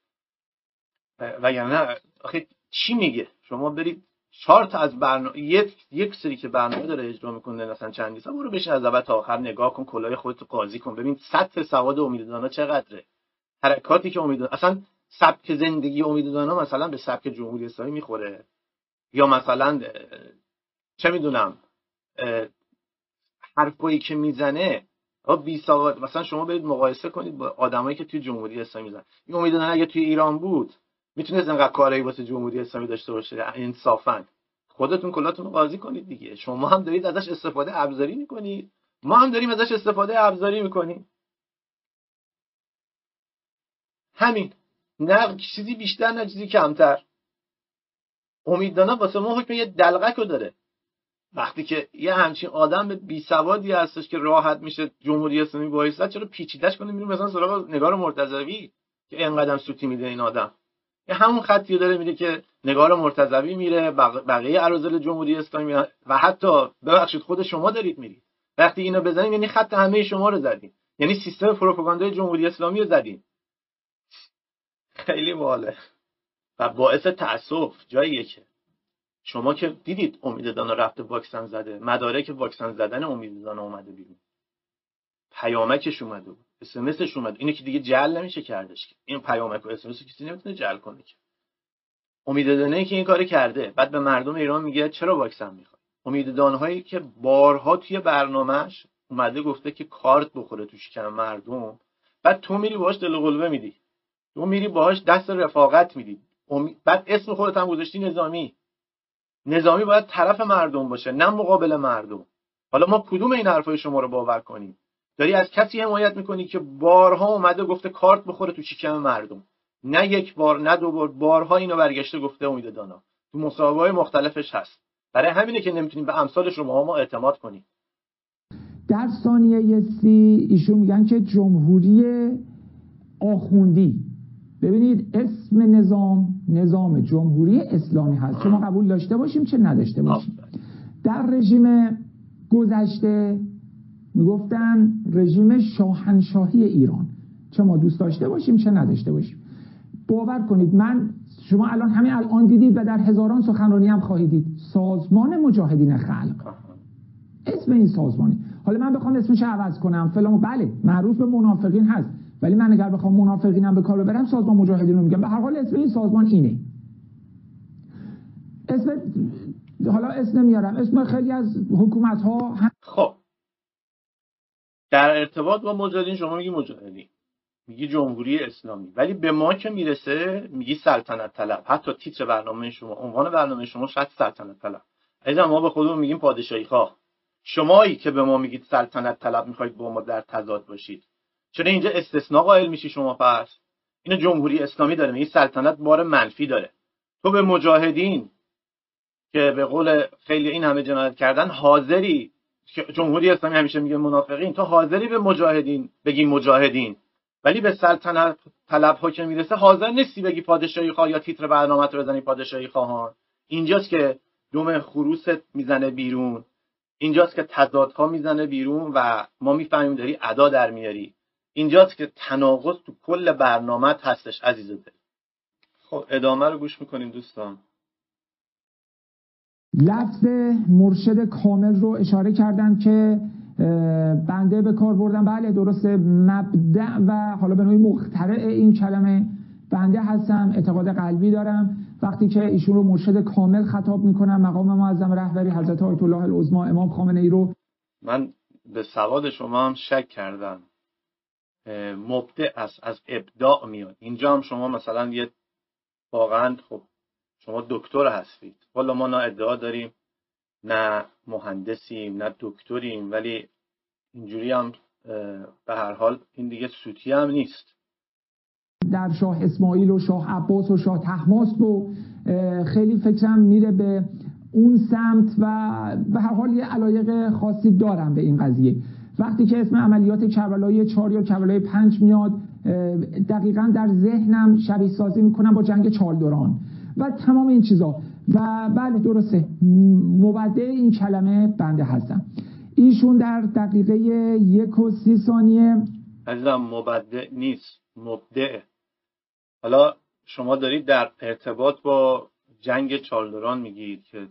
وگرنه آخه چی میگه؟ شما برید چهار تا از برنامه یک یک سری که برنامه داره اجرا میکنه مثلا چند دیسا، برو بشین از اول تا آخر نگاه کن، کلاه خودت قاضی کن، ببین سطح سواد امید دانا چقدره، حرکاتی که امید دانا، اصلا سبک زندگی امید دانا مثلا به سبک جمهوری اسلامی میخوره یا مثلا چه میدونم حرفایی که میزنه بی سواد. مثلا شما برید مقایسه کنید با آدمایی که توی جمهوری اسلامی میزنن. این امید دانا اگه توی ایران بود میتونست اینقدر کاری واسه جمهوری اسلامی داشته باشه؟ انصافا خودتون کلاتون رو قاضی کنید دیگه. شما هم دارید ازش استفاده ابزاری میکنید، ما هم داریم ازش استفاده ابزاری میکنیم. همین، نه چیزی بیشتر نه چیزی کمتر. امید دانا واسه ما حکم یه دلغکو داره. وقتی که یه همچین آدم بی سوادی هستش که راحت میشه جمهوری اسلامی وایساد، چرا پیچیده‌اش کنیم میریم مثلا سراغ نگار مرتضوی که اینقدر سوتی میده این آدم؟ یه همون خطی داره میره که نگار مرتضوی میره، بقیه اراذل جمهوری اسلامی و حتی ببخشید خود شما دارید میرید. وقتی اینو بزنیم یعنی خط همه شما رو زدیم، یعنی سیستم پروپاگاندای جمهوری اسلامی رو زدیم. خیلی باحاله و باعث تأسف جاییه که شما که دیدید امید دانا رفته واکسن زده، مدارک واکسن زدن امید دانا اومده بیرون، پیامکش اومده بود، اس ام اسش اومد. اینو که دیگه جعل نمیشه کردش که این پیامک و اس ام اس کسی نمیتونه جعل کنه که. امید دانایی که این کارو کرده بعد به مردم ایران میگه چرا واکسن میخواد. امید دانهایی که بارها توی برنامه‌اش اومده گفته که کارت بخوره تو شکم مردم، بعد تو میری باهاش دل و قلبه میدی، تو میری باهاش دست رفاقت میدی. بعد اسم خودت هم گذاشتی نظامی. نظامی باید طرف مردم باشه نه مقابل مردم. حالا ما کدوم این حرفای شما رو باور کنیم؟ داری از کسی حمایت میکنی که بارها اومده گفته کارت بخوره تو شکم مردم، نه یک بار نه دو بار، بارها اینو برگشته گفته امید دانا، تو مصاحبه‌های مختلفش هست. برای همینه که نمیتونیم به امثال شما ما اعتماد کنیم. در ثانیه سی ایشون میگن که جمهوری آخوندی، ببینید اسم نظام نظام جمهوری اسلامی هست، شما قبول داشته باشیم چه نداشته باشیم. در رژیم گذشته میگفتن رژیم شاهنشاهی ایران، چه ما دوست داشته باشیم چه نداشته باشیم. باور کنید من شما الان همین الان دیدید و در هزاران سخنرانی هم خواهید دید سازمان مجاهدین خلق، اسم این سازمانی، حالا من بخوام اسمش عوض کنم فلان، بله معروف به منافقین هست، ولی من اگر بخوام منافقینم به کار ببرم سازمان مجاهدین رو میگم. به هر حال اسم این سازمان اینه. اسم حالا اسم نمیارم، اسم خیلی از حکومت ها هم... خب در ارتباط با مجاهدین شما میگی مجاهدین، میگی جمهوری اسلامی، ولی به ما که میرسه میگی سلطنت طلب. حتی تیتر برنامه شما، عنوان برنامه شما شاید سلطنت طلب. عزیزم ما به خودمون میگیم پادشاهی خواه. شمایی که به ما میگید سلطنت طلب میخواید با ما در تضاد باشید. چرا اینجا استثناء قائل میشی شما؟ پس اینو جمهوری اسلامی داره میگه سلطنت بار منفی داره. تو به مجاهدین که به قول خیلی این همه جنایت کردن حاضری، جمهوری اسلامی همیشه میگه منافقین، تو حاضری به مجاهدین بگی مجاهدین، ولی به سلطنت طلب ها که میرسه حاضر نیستی بگی پادشاهی خواه یا تیتر برنامه رو بزنی پادشاهی خواهان. اینجاست که دوم خروست میزنه بیرون، اینجاست که تضادها میزنه بیرون و ما میفهمیم داری ادا در میاری. اینجاست که تناقض تو کل برنامه هستش عزیز دل. خب ادامه رو گوش میکنیم دوستان. لفظ مرشد کامل رو اشاره کردن که بنده به کار بردم. بله درسته، مبدأ و حالا به نوعی مخترع این کلمه بنده هستم. اعتقاد قلبی دارم وقتی که ایشون رو مرشد کامل خطاب میکنم. مقام معظم رهبری حضرت آیت الله العظمی امام خامنه ای رو من به سواد شما هم شک کردم. مبدع است، از ابداع میاد. اینجا هم شما مثلا یه واقعا خب شما دکتر هستید، والا ما نه ادعا داریم نه مهندسیم نه دکتریم، ولی اینجوری هم به هر حال این دیگه سوتی هم نیست. در شاه اسماعیل و شاه عباس و شاه طهماسب و خیلی فکرم میره به اون سمت و به هر حال یه علایق خاصی دارم به این قضیه. وقتی که اسم عملیات کربلای چهار یا کربلای پنج میاد دقیقاً در ذهنم شبیه سازی میکنم با جنگ چالدوران و تمام این چیزا. و بله درسته، مبدع این کلمه بنده هستم. ایشون در دقیقه یک و سی ثانیه عزیزم مبدع نیست، مبدع. حالا شما دارید در ارتباط با جنگ چالدوران میگید که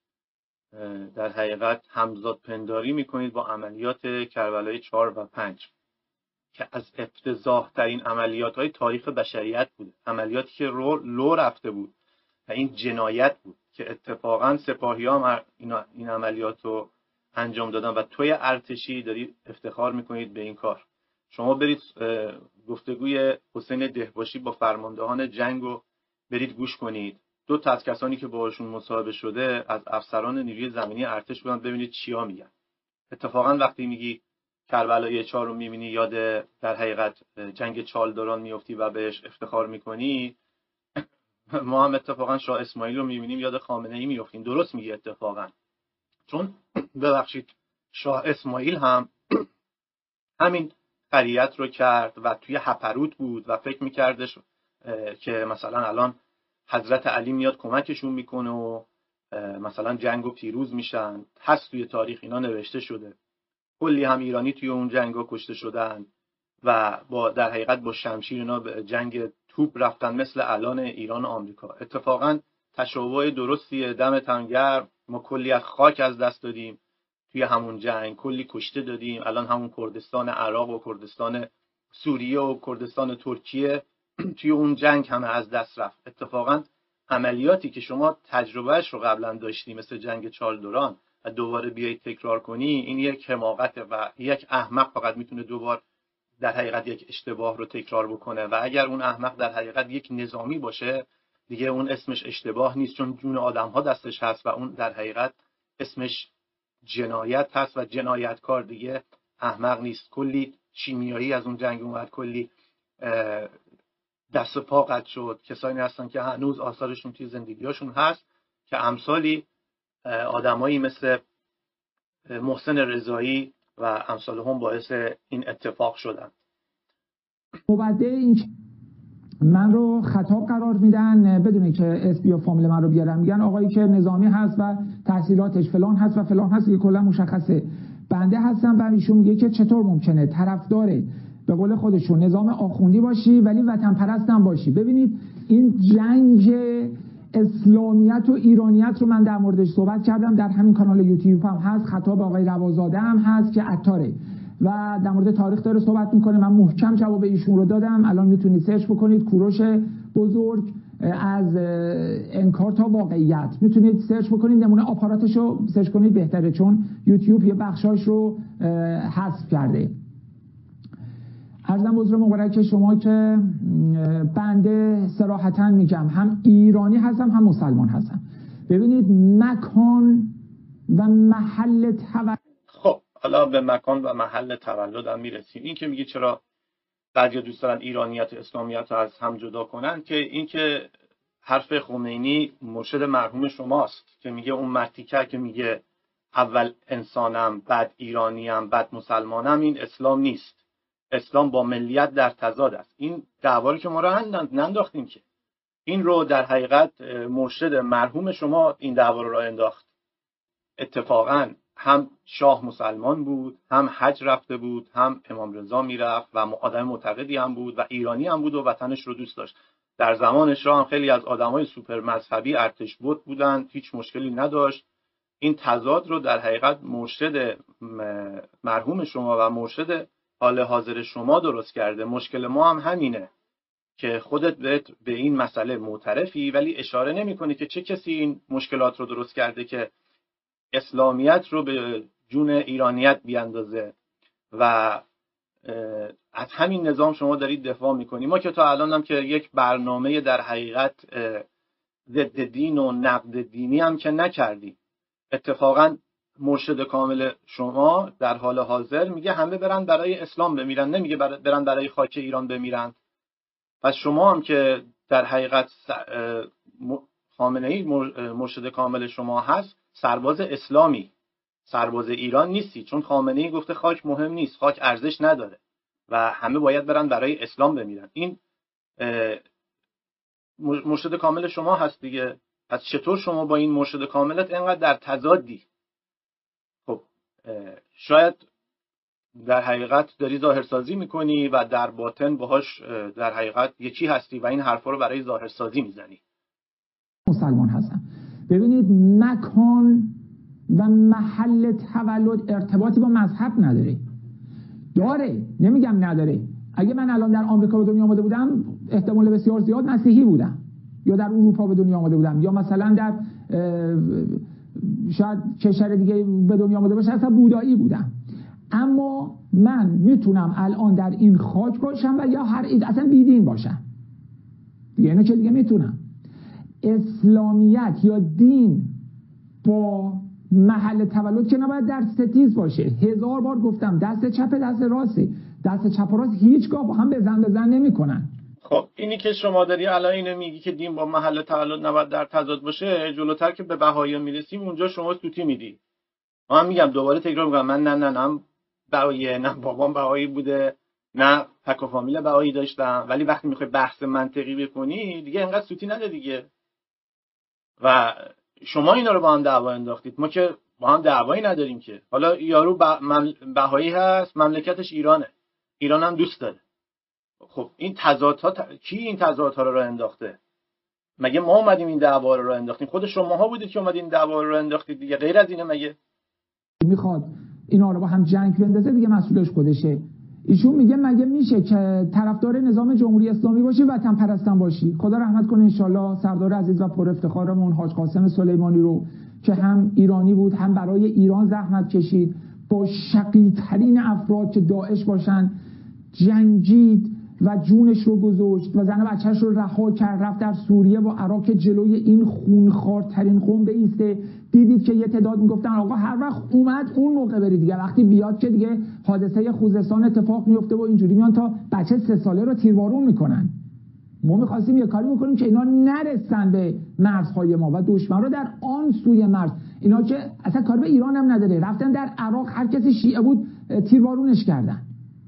در حقیقت همزاد پنداری میکنید با عملیات کربلای چهار و پنج که از افتضاح ترین عملیات های تاریخ بشریت بود. عملیاتی که رو لو رفته بود و این جنایت بود که اتفاقا سپاهی هم این عملیات رو انجام دادن و توی ارتشی دارید افتخار میکنید به این کار. شما برید گفتگوی حسین دهباشی با فرماندهان جنگ رو برید گوش کنید. دو تا از کسانی که باهاشون مصاحبه شده از افسران نیروی زمینی ارتش بودن، ببینید چیا میگن. اتفاقا وقتی میگی کربلای چهار رو میبینی یاد در حقیقت جنگ چالدوران میفتی و بهش افتخار میکنی. ما هم اتفاقا شاه اسماعیل رو میبینیم یاد خامنه ای میفتیم. درست میگی اتفاقا، چون ببخشید شاه اسماعیل هم همین خریت رو کرد و توی هپروت بود و فکر میکردش که مثلا الان حضرت علی میاد کمکشون میکنه و مثلا جنگو پیروز میشن. هست توی تاریخ اینا نوشته شده. کلی هم ایرانی توی اون جنگو کشته شدن و با در حقیقت با شمشیر اینا به جنگ توپ رفتن مثل الان ایران و آمریکا. اتفاقا تشابه درستیه. دمتون گرم. ما کلی از خاک از دست دادیم توی همون جنگ، کلی کشته دادیم. الان همون کردستان عراق و کردستان سوریه و کردستان ترکیه توی اون جنگ همه از دست رفت. اتفاقا عملیاتی که شما تجربهش رو قبلا داشتی مثل جنگ چالدوران و دوباره بیای تکرار کنی، این یک حماقته و یک احمق فقط میتونه دوبار در حقیقت یک اشتباه رو تکرار بکنه و اگر اون احمق در حقیقت یک نظامی باشه دیگه اون اسمش اشتباه نیست، چون جون آدم ها دستش هست و اون در حقیقت اسمش جنایت هست و جنایتکار دیگه احمق نیست. کلی شیمیایی از اون جنگ اومد، کلی دست پا قطع شد. کسانی هستن که هنوز آثارشون توی زندگیاشون هست که امثالی آدمایی مثل محسن رضایی و امثال هم باعث این اتفاق شدن. مبدع این من رو خطاب قرار میدن بدون که اسم یا فامیل من رو بیارم، میگن آقایی که نظامی هست و تحصیلاتش فلان هست و فلان هست که کلا مشخصه. بنده هستم و ایشون میگه که چطور ممکنه طرفدار به قول خودشون نظام آخوندی باشی ولی وطن پرست هم باشی. ببینید این جنگ اسلامیت و ایرانیت رو من در موردش صحبت کردم، در همین کانال یوتیوب هم هست، خطاب آقای روازاده هم هست که عطاره. و در مورد تاریخ داره صحبت میکنه. من محکم جواب ایشون رو دادم. الان میتونید سرچ بکنید کوروش بزرگ از انکار تا واقعیت، میتونید سرچ بکنید، نمونه آپاراتش رو سرچ کنید بهتره، چون یوتیوب یه بخشاش رو حذف کرده. عرضم بزرگ مبارک شما که بنده صراحتاً میگم هم ایرانی هستم هم مسلمان هستم. ببینید مکان و محل تولد، خب حالا به مکان و محل تولدم میرسیم. این که میگی چرا بعضی دوست دارن ایرانیت و اسلامیت رو از هم جدا کنن، که این که حرف خمینی مرشد مرحوم شماست که میگه اون مرتیکه که میگه اول انسانم بعد ایرانیم بعد مسلمانم، این اسلام نیست. اسلام با ملیت در تضاد است. این دعوا رو که ما رو ننداختیم، که این رو در حقیقت مرشد مرحوم شما این دعوا رو راه انداخت. اتفاقا هم شاه مسلمان بود، هم حج رفته بود، هم امام رضا میرفت و آدم معتقدی هم بود و ایرانی هم بود و وطنش رو دوست داشت. در زمان شاه هم خیلی از آدمای سوپر مذهبی ارتش بود بودن، هیچ مشکلی نداشت. این تضاد رو در حقیقت مرشد مرحوم شما و مرشد حال حاضر شما درست کرده. مشکل ما هم همینه که خودت به این مسئله معترفی ولی اشاره نمی‌کنی که چه کسی این مشکلات رو درست کرده که اسلامیت رو به جون ایرانیت بیاندازه و از همین نظام شما دارید دفاع میکنی. ما که تا الان هم که یک برنامه در حقیقت ضد دین و نقد دینی هم که نکردیم. اتفاقا مرشد کامل شما در حال حاضر میگه همه برن برای اسلام بمیرن، نمیگه برن برای خاک ایران بمیرن. پس شما هم که در حقیقت خامنه‌ای مرشد کامل شما هست، سرباز اسلامی، سرباز ایران نیستی، چون خامنه‌ای گفته خاک مهم نیست، خاک ارزش نداره و همه باید برن برای اسلام بمیرن. این مرشد کامل شما هست دیگه. پس چطور شما با این مرشد کاملت اینقدر در تضادی؟ خب شاید در حقیقت داری ظاهرسازی میکنی و در باطن باهاش در حقیقت یکی هستی و این حرفا رو برای ظاهرسازی میزنی. مسلمان هستم. ببینید مکان و محل تولد ارتباطی با مذهب نداره. داره، نمیگم نداره. اگه من الان در آمریکا به دنیا آمده بودم احتمال بسیار زیاد مسیحی بودم، یا در اروپا به دنیا آمده بودم، یا مثلا در شاید کشور دیگه به دنیا آمده باشه اصلا بودایی بودم. اما من میتونم الان در این خاک باشم و یا هر اصلا بیدین باشم دیگه، اینو که دیگه میتونم. اسلامیت یا دین با محل تولد که نباید در ستیز باشه. هزار بار گفتم دست چپ دست راسته، دست چپ و راست هیچگاه با هم بزن بزن نمی کنن. خب اینی که شما داری الان اینو میگی که دین با محل تولد نباید در تضاد باشه، جلوتر که به بهایی میرسیم اونجا شما سوتی میدی. من میگم دوباره تکرار میکنم، من نه نه نه بهایی، نه بابام بهایی بوده، نه تک و فامیل بهایی داشتم، ولی وقتی میخوای بحث منطقی بکنی دیگه انقدر سوتی نده دیگه. و شما اینا رو با هم دعوا انداختید، ما که با هم دعوایی نداریم که. حالا یارو بهایی هست، مملکتش ایرانه، ایران هم دوست داره. خب این تضادها ت... کی این تضادها رو راه انداخته؟ مگه ما اومدیم این دعوا رو راه انداختیم؟ خود شماها بودید که اومدین این دعوا رو راه انداختید دیگه. غیر از اینه مگه؟ میخواد اینا رو با هم جنگ بندازه دیگه، مسئولش خودشه. ایشون میگه مگه میشه که طرفدار نظام جمهوری اسلامی باشی وطن پرستان باشی؟ خدا رحمت کنه انشالله سردار عزیز و پر افتخارمون حاج قاسم سلیمانی رو که هم ایرانی بود هم برای ایران زحمت کشید، با شقی ترین افراد که داعش باشن جنگید و جونش رو گذاشت و زن و بچهش رو رها کرد، رفت در سوریه و عراق جلوی این خونخوار ترین قوم بیسته. دیدید که یه تعداد میگفتن آقا هر وقت اومد اون موقع برید دیگه، وقتی بیاد که دیگه حادثه خوزستان اتفاق میفته و اینجوری میان تا بچه سه ساله رو تیربارون میکنن. ما میخواستیم یه کاری بکنیم که اینا نرسن به مرزهای ما و دشمن رو در آن سوی مرز، اینا که اصلا کار به ایران هم نداره، رفتن در عراق هر کسی شیعه بود تیربارونش کردن.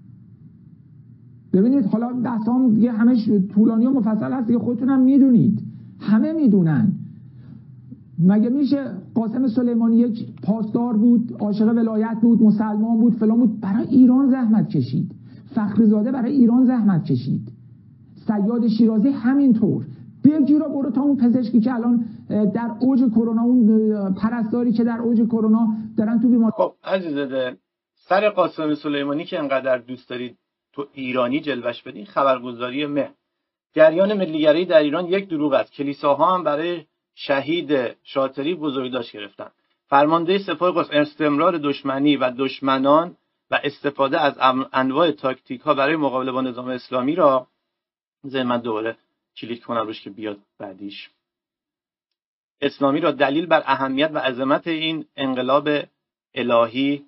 ببینید حالا بحثام دیگه همش طولانی و مفصل هست دیگه، خودتون هم میدونید، همه میدونن. مگه میشه قاسم سلیمانی یک پاسدار بود، عاشق ولایت بود، مسلمان بود، فلان بود، برای ایران زحمت کشید. فخریزاده برای ایران زحمت کشید. صیاد شیرازی همینطور. بگیرا برو تا اون پزشکی که الان در اوج کرونا، اون پرستاری که در اوج کرونا دارن تو بیمار. خب عزیزاده، سر قاسم سلیمانی که انقدر دوست دارید تو ایرانی جلوش بدی، خبرگزاری مه. جریان ملیگرایی در ایران یک دروغ است. کلیساها هم برای شهید شاطری بزرگداشت گرفتن. فرمانده سپاه قدس استمرار دشمنی و دشمنان و استفاده از انواع تاکتیک ها برای مقابله با نظام اسلامی را زي من دوباره کلیک کنم روش که بیاد بعدیش، اسلامی را دلیل بر اهمیت و عظمت این انقلاب الهی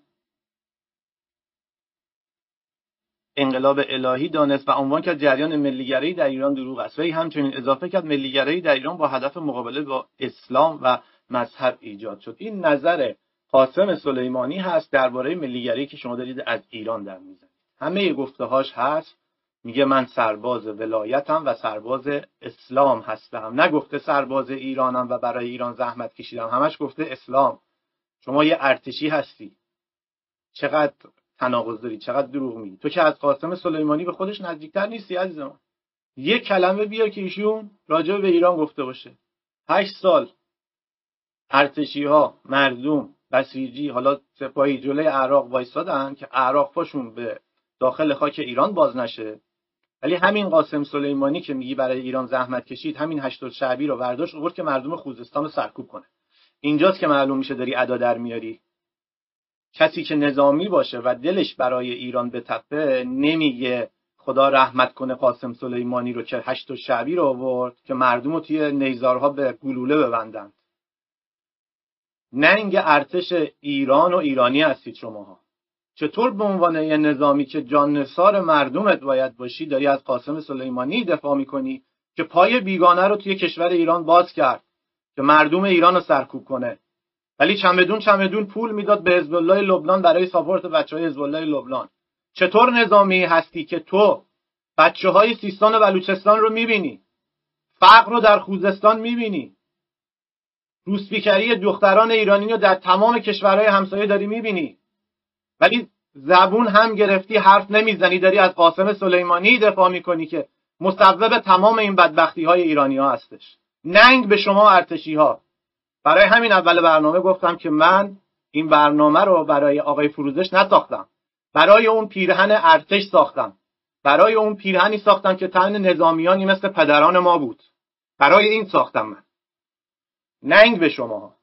انقلاب الهی دانست و عنوان کرد جریان ملیگرایی در ایران دروغ است. وی همچنین اضافه کرد ملیگرایی در ایران با هدف مقابله با اسلام و مذهب ایجاد شد. این نظر قاسم سلیمانی هست درباره ملیگرایی که شما دارید از ایران در میزنید. همه گفته‌هاش هست، میگه من سرباز ولایتم و سرباز اسلام هستم. نگفته سرباز ایرانم و برای ایران زحمت کشیدم، همش گفته اسلام. شما یه ارتشی هستی، چقدر تناقض داری، چقدر دروغ میگی. تو که از قاسم سلیمانی به خودش نزدیکتر نیستی عزیزم. یه کلمه بیار که ایشون راجع به ایران گفته باشه. هشت سال ارتشی ها، مردم، بسیجی، حالا سپاهی جلوی عراق وایسادن که عراق پاشون به داخل خاک ایران باز نشه. ولی همین قاسم سلیمانی که میگی برای ایران زحمت کشید، همین هشتاد شعبی رو برداشت آورد که مردم خوزستان رو سرکوب کنه. اینجاست که معلوم میشه داری ادا در میاری. کسی که نظامی باشه و دلش برای ایران بتپه نمیگه خدا رحمت کنه قاسم سلیمانی رو که هشتاد شعبی رو آورد که مردم رو توی نیزارها به گلوله ببندند. ننگ ارتش ایران و ایرانی هستید شماها. چطور به عنوان یه نظامی که جاننثار مردمت باید باشی داری از قاسم سلیمانی دفاع میکنی که پای بیگانه رو توی کشور ایران باز کرد که مردم ایران رو سرکوب کنه، ولی چمدون چمدون پول میداد به حزب الله لبنان برای ساپورت بچهای حزب الله لبنان. چطور نظامی هستی که تو بچهای سیستان و بلوچستان رو میبینی، فقر رو در خوزستان میبینی، روسپیکری دختران ایرانی رو در تمام کشورهای همسایه داری میبینی، ولی زبون هم گرفتی حرف نمیزنی، داری از قاسم سلیمانی دفاع میکنی که مسبب تمام این بدبختی های ایرانی ها هستش. ننگ به شما ارتشی ها. برای همین اول برنامه گفتم که من این برنامه رو برای آقای فروزش نساختم، برای اون پیرهن ارتش ساختم، برای اون پیرهنی ساختم که تن نظامیانی مثل پدران ما بود. برای این ساختم من. ننگ به شما.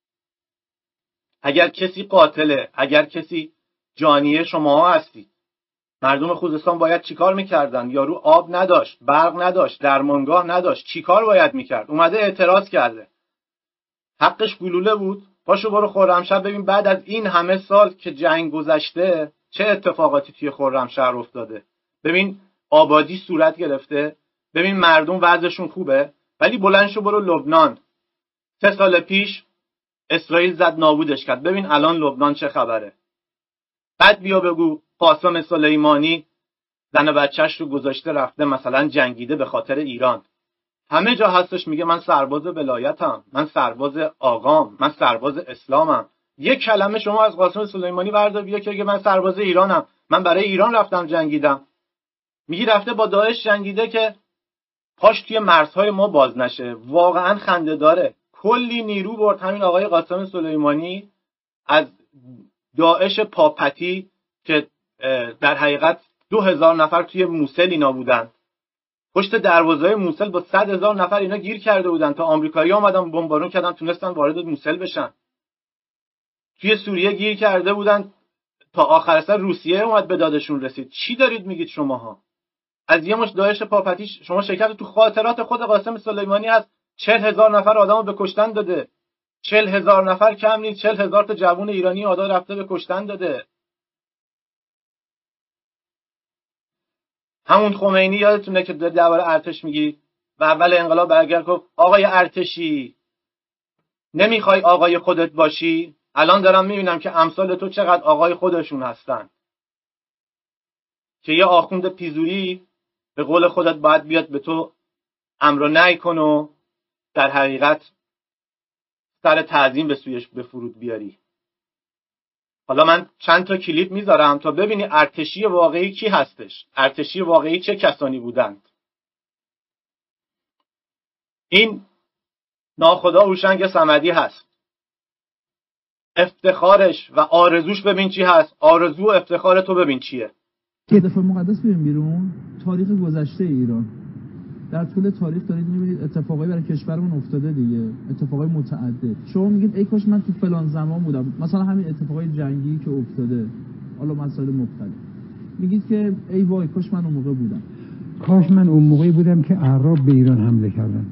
اگر کسی قاتله، اگر کسی جانیه شما هستید. مردم خوزستان باید چیکار میکردن؟ یارو آب نداشت، برق نداشت، درمانگاه نداشت، چیکار باید میکرد؟ اومده اعتراض کرده، حقش گلوله بود. پاشو برو خرمشهر ببین بعد از این همه سال که جنگ گذشته چه اتفاقاتی توی خرمشهر افتاده. ببین آبادی صورت گرفته، ببین مردم وضعشون خوبه. ولی بلند شو برو لبنان، سه سال پیش اسرائیل زد نابودش کرد، ببین الان لبنان چه خبره. بعد بیا بگو قاسم سلیمانی زن بچهش رو گذاشته رفته مثلا جنگیده به خاطر ایران. همه جا هستش میگه من سرباز ولایتم، من سرباز آقام، من سرباز اسلامم. یک کلمه شما از قاسم سلیمانی بردار بیا که من سرباز ایرانم، من برای ایران رفتم جنگیدم. میگی رفته با داعش جنگیده که پاش توی مرزهای ما باز نشه. واقعا خنده داره. کلی نیرو برد همین آقای قاسم سلیمانی از داعش پاپتی که در حقیقت دو هزار نفر توی موسل اینا بودن. پشت دروازه‌های موسل با صد هزار نفر اینا گیر کرده بودن تا آمریکایی‌ها اومدن بمبارون کردن تونستن وارد موسل بشن. توی سوریه گیر کرده بودن تا آخر سر روسیه اومد به دادشون رسید. چی دارید میگید شماها؟ از یه مش داعش پاپتی شما شرکت تو خاطرات خود قاسم سلیمانی هست. چهل هزار نفر آدمو به کشتن داده. چهل هزار نفر کم نیست، چهل هزار تا جوون ایرانی آدا رفته به کشتن داده. همون خمینی یادتونه که درباره ارتش میگی و اول انقلاب برگرد گفت آقای ارتشی نمیخوای آقای خودت باشی؟ الان دارم میبینم که امثال تو چقدر آقای خودشون هستن که یه آخوند پیزوری به قول خودت باید بیاد به تو امر و نهی کن و در حقیقت سر تعظیم به سویش به فرود بیاری. حالا من چند تا کلیپ میذارم تا ببینی ارتشی واقعی کی هستش، ارتشی واقعی چه کسانی بودند. این ناخدا هوشنگ صمدی هست. افتخارش و آرزوش ببین چی هست، آرزو و افتخار تو ببین چیه. که دفاع مقدس بیاریم بیرون، تاریخ گذشته ایران. در طول تاریخ دارید می‌بینید اتفاقایی برای کشورمون افتاده دیگه، اتفاقای متعدد. شما میگید ای کاش من تو فلان زمان بودم، مثلا همین اتفاقای جنگی که افتاده، حالا مسائل مختلف. میگید که ای وای کاش من اون موقع بودم. کاش من اون موقعی بودم که اعراب به ایران حمله کردن.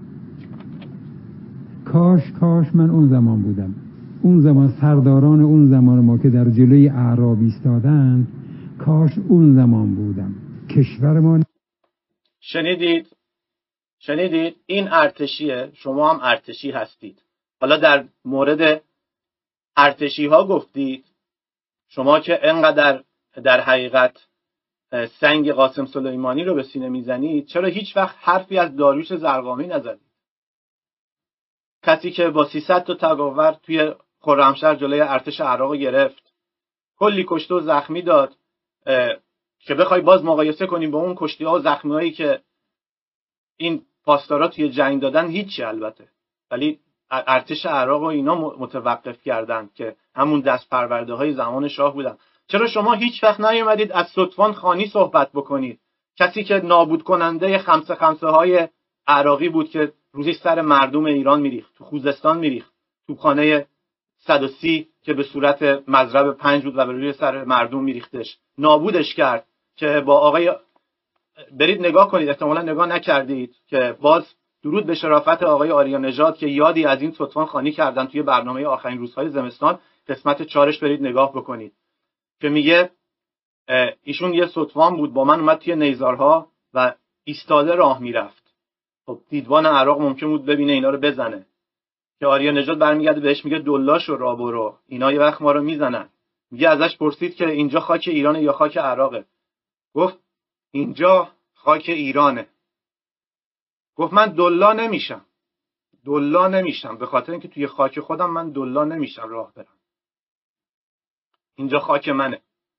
کاش کاش من اون زمان بودم. اون زمان سرداران اون زمان ما که در جلوی اعراب ایستادند، کاش اون زمان بودم. کشورمان. شنیدید؟ شنیدید؟ این ارتشیه، شما هم ارتشی هستید. حالا در مورد ارتشی ها گفتید، شما که انقدر در حقیقت سنگ قاسم سلیمانی رو به سینه میزنید، چرا هیچ وقت حرفی از داریوش زرقامی نزدید؟ کسی که با سیصد تا تگاور توی خرمشهر جلوی ارتش عراق گرفت، کلی کشته و زخمی داد، که بخوای باز مقایسه کنیم با اون کشتی ها و زخمی هایی که این پاسدارا توی جنگ دادن، هیچی البته، ولی ارتش عراق و اینا متوقف کردن که همون دست پرورده های زمان شاه بودن. چرا شما هیچ وقت نیومدید از ستوان خانی صحبت بکنید؟ کسی که نابود کننده خمسه خمسه های عراقی بود که روزی سر مردم ایران میریخت، تو خوزستان میریخت، توپخانه صد و سی که به صورت مضرب پنج بود و به روی سر مردم میریختش، نابودش کرد. که با آقای برید نگاه کنید، احتمالا نگاه نکردید، که باز درود به شرافت آقای آریا نژاد که یادی از این ستوان خانی کردن توی برنامه آخرین روزهای زمستان، قسمت چارش برید نگاه بکنید، که میگه ایشون یه ستوان بود، با من اومد توی نیزارها و ایستاده راه میرفت. خب دیدبان عراق ممکن بود ببینه اینا رو بزنه، که آریا نژاد برمیگرده بهش میگه دلاشو را برو، اینا یه وقت ما رو میزنن. میگه ازش پرسید که اینجا خاک ایرانه یا خاک عراقه؟ گفت اینجا خاک ایرانه. گفت من دلا نمیشم، دلا نمیشم به خاطر اینکه توی خاک خودم من دلا نمیشم راه برم، اینجا خاک منه.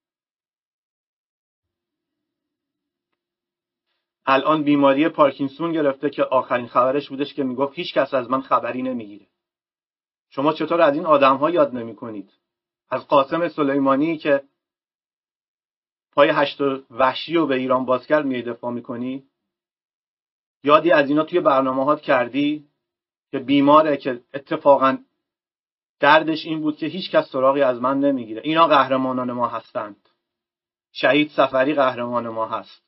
الان بیماری پارکینسون گرفته که آخرین خبرش بودش که میگفت هیچ کس از من خبری نمیگیره. شما چطور از این آدم ها یاد نمی کنید؟ از قاسم سلیمانی که پای هشت وحشی رو به ایران باز کرد می دفاع میکنی؟ یادی از اینا توی برنامه هات کردی که بیماره، که اتفاقا دردش این بود که هیچ کس سراغی از من نمیگیره. اینا قهرمانان ما هستند. شهید صفری قهرمان ما هست،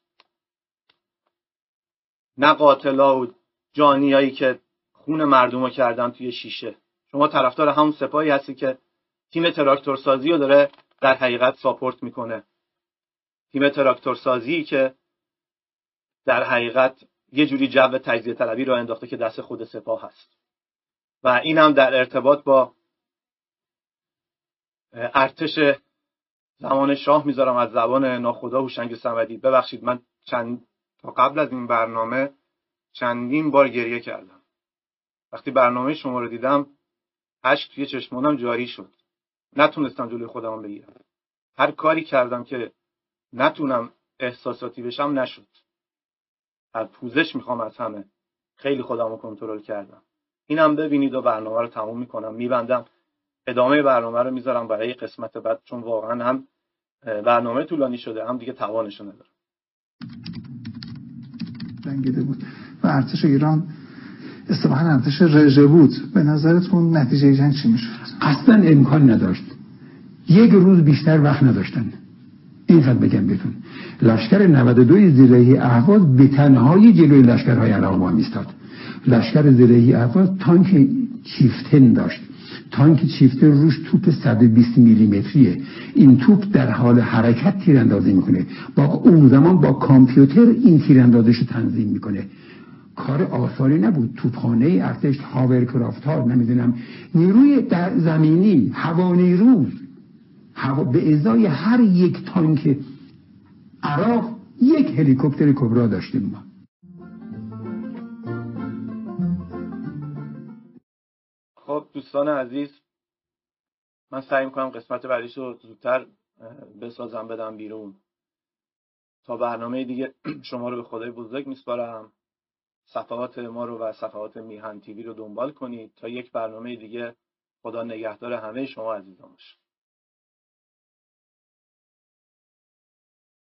نه قاتلا و جانیایی که خون مردم رو کردن توی شیشه. شما طرفدار همون سپاهی هستی که تیم تراکتورسازی رو داره در حقیقت ساپورت میکنه، تیم تراکتورسازی که در حقیقت یه جوری جو تجزیه طلبی رو انداخته که دست خود سپاه هست. و این هم در ارتباط با ارتش زمان شاه میذارم از زبان ناخدا هوشنگ صمدی. ببخشید من چند تا قبل از این برنامه چندین بار گریه کردم. وقتی برنامه شما رو دیدم اشک توی چشمانم جاری شد، نتونستم جلوی خودم بگیرم. هر کاری کردم که نتونم احساساتی بشم نشد. از پوزش میخوام از همه، خیلی خودم رو کنترل کردم. اینم ببینید و برنامه رو تموم میکنم، میبندم. ادامه برنامه رو میذارم برای قسمت بعد، چون واقعا هم برنامه طولانی شده هم دیگه توانشو ندارم. جنگیده بود و ارتش ایران اصطلاحاً ارتش رژه بود. به نظرتون نتیجه جنگ چی میشد؟ اصلا امکان نداشت. یک روز بیشتر وقت نداشتن. اینقدر بگم بهتون، لشکر نود و دو زرهی اهواز به تنهایی جلوی لشکرهای عراق وام ایستاد. لشکر زرهی اهواز تانک چیفتن داشت. تانک چیفتن روش توپ صد و بیست میلی متریه. این توپ در حال حرکت تیراندازی میکنه. با اون زمان با کامپیوتر این تیراندازیش رو تنظیم میکنه. کار آسانی نبود. توپخانه ارتش، هاورکرافت ها، نمیدونم نیروی در زمینی، هوا نیرو، هوا، به ازای هر یک تانک عراق یک هلیکوپتر کبرا داشتیم ما. خب دوستان عزیز، من سعی میکنم قسمت بعدیش رو زودتر بسازم بدم بیرون. تا برنامه دیگه شما رو به خدای بزرگ میسپارم. صفحات ما رو و صفحات میهن تیوی رو دنبال کنید تا یک برنامه دیگه خدا نگهدار همه شما عزیزان باشه.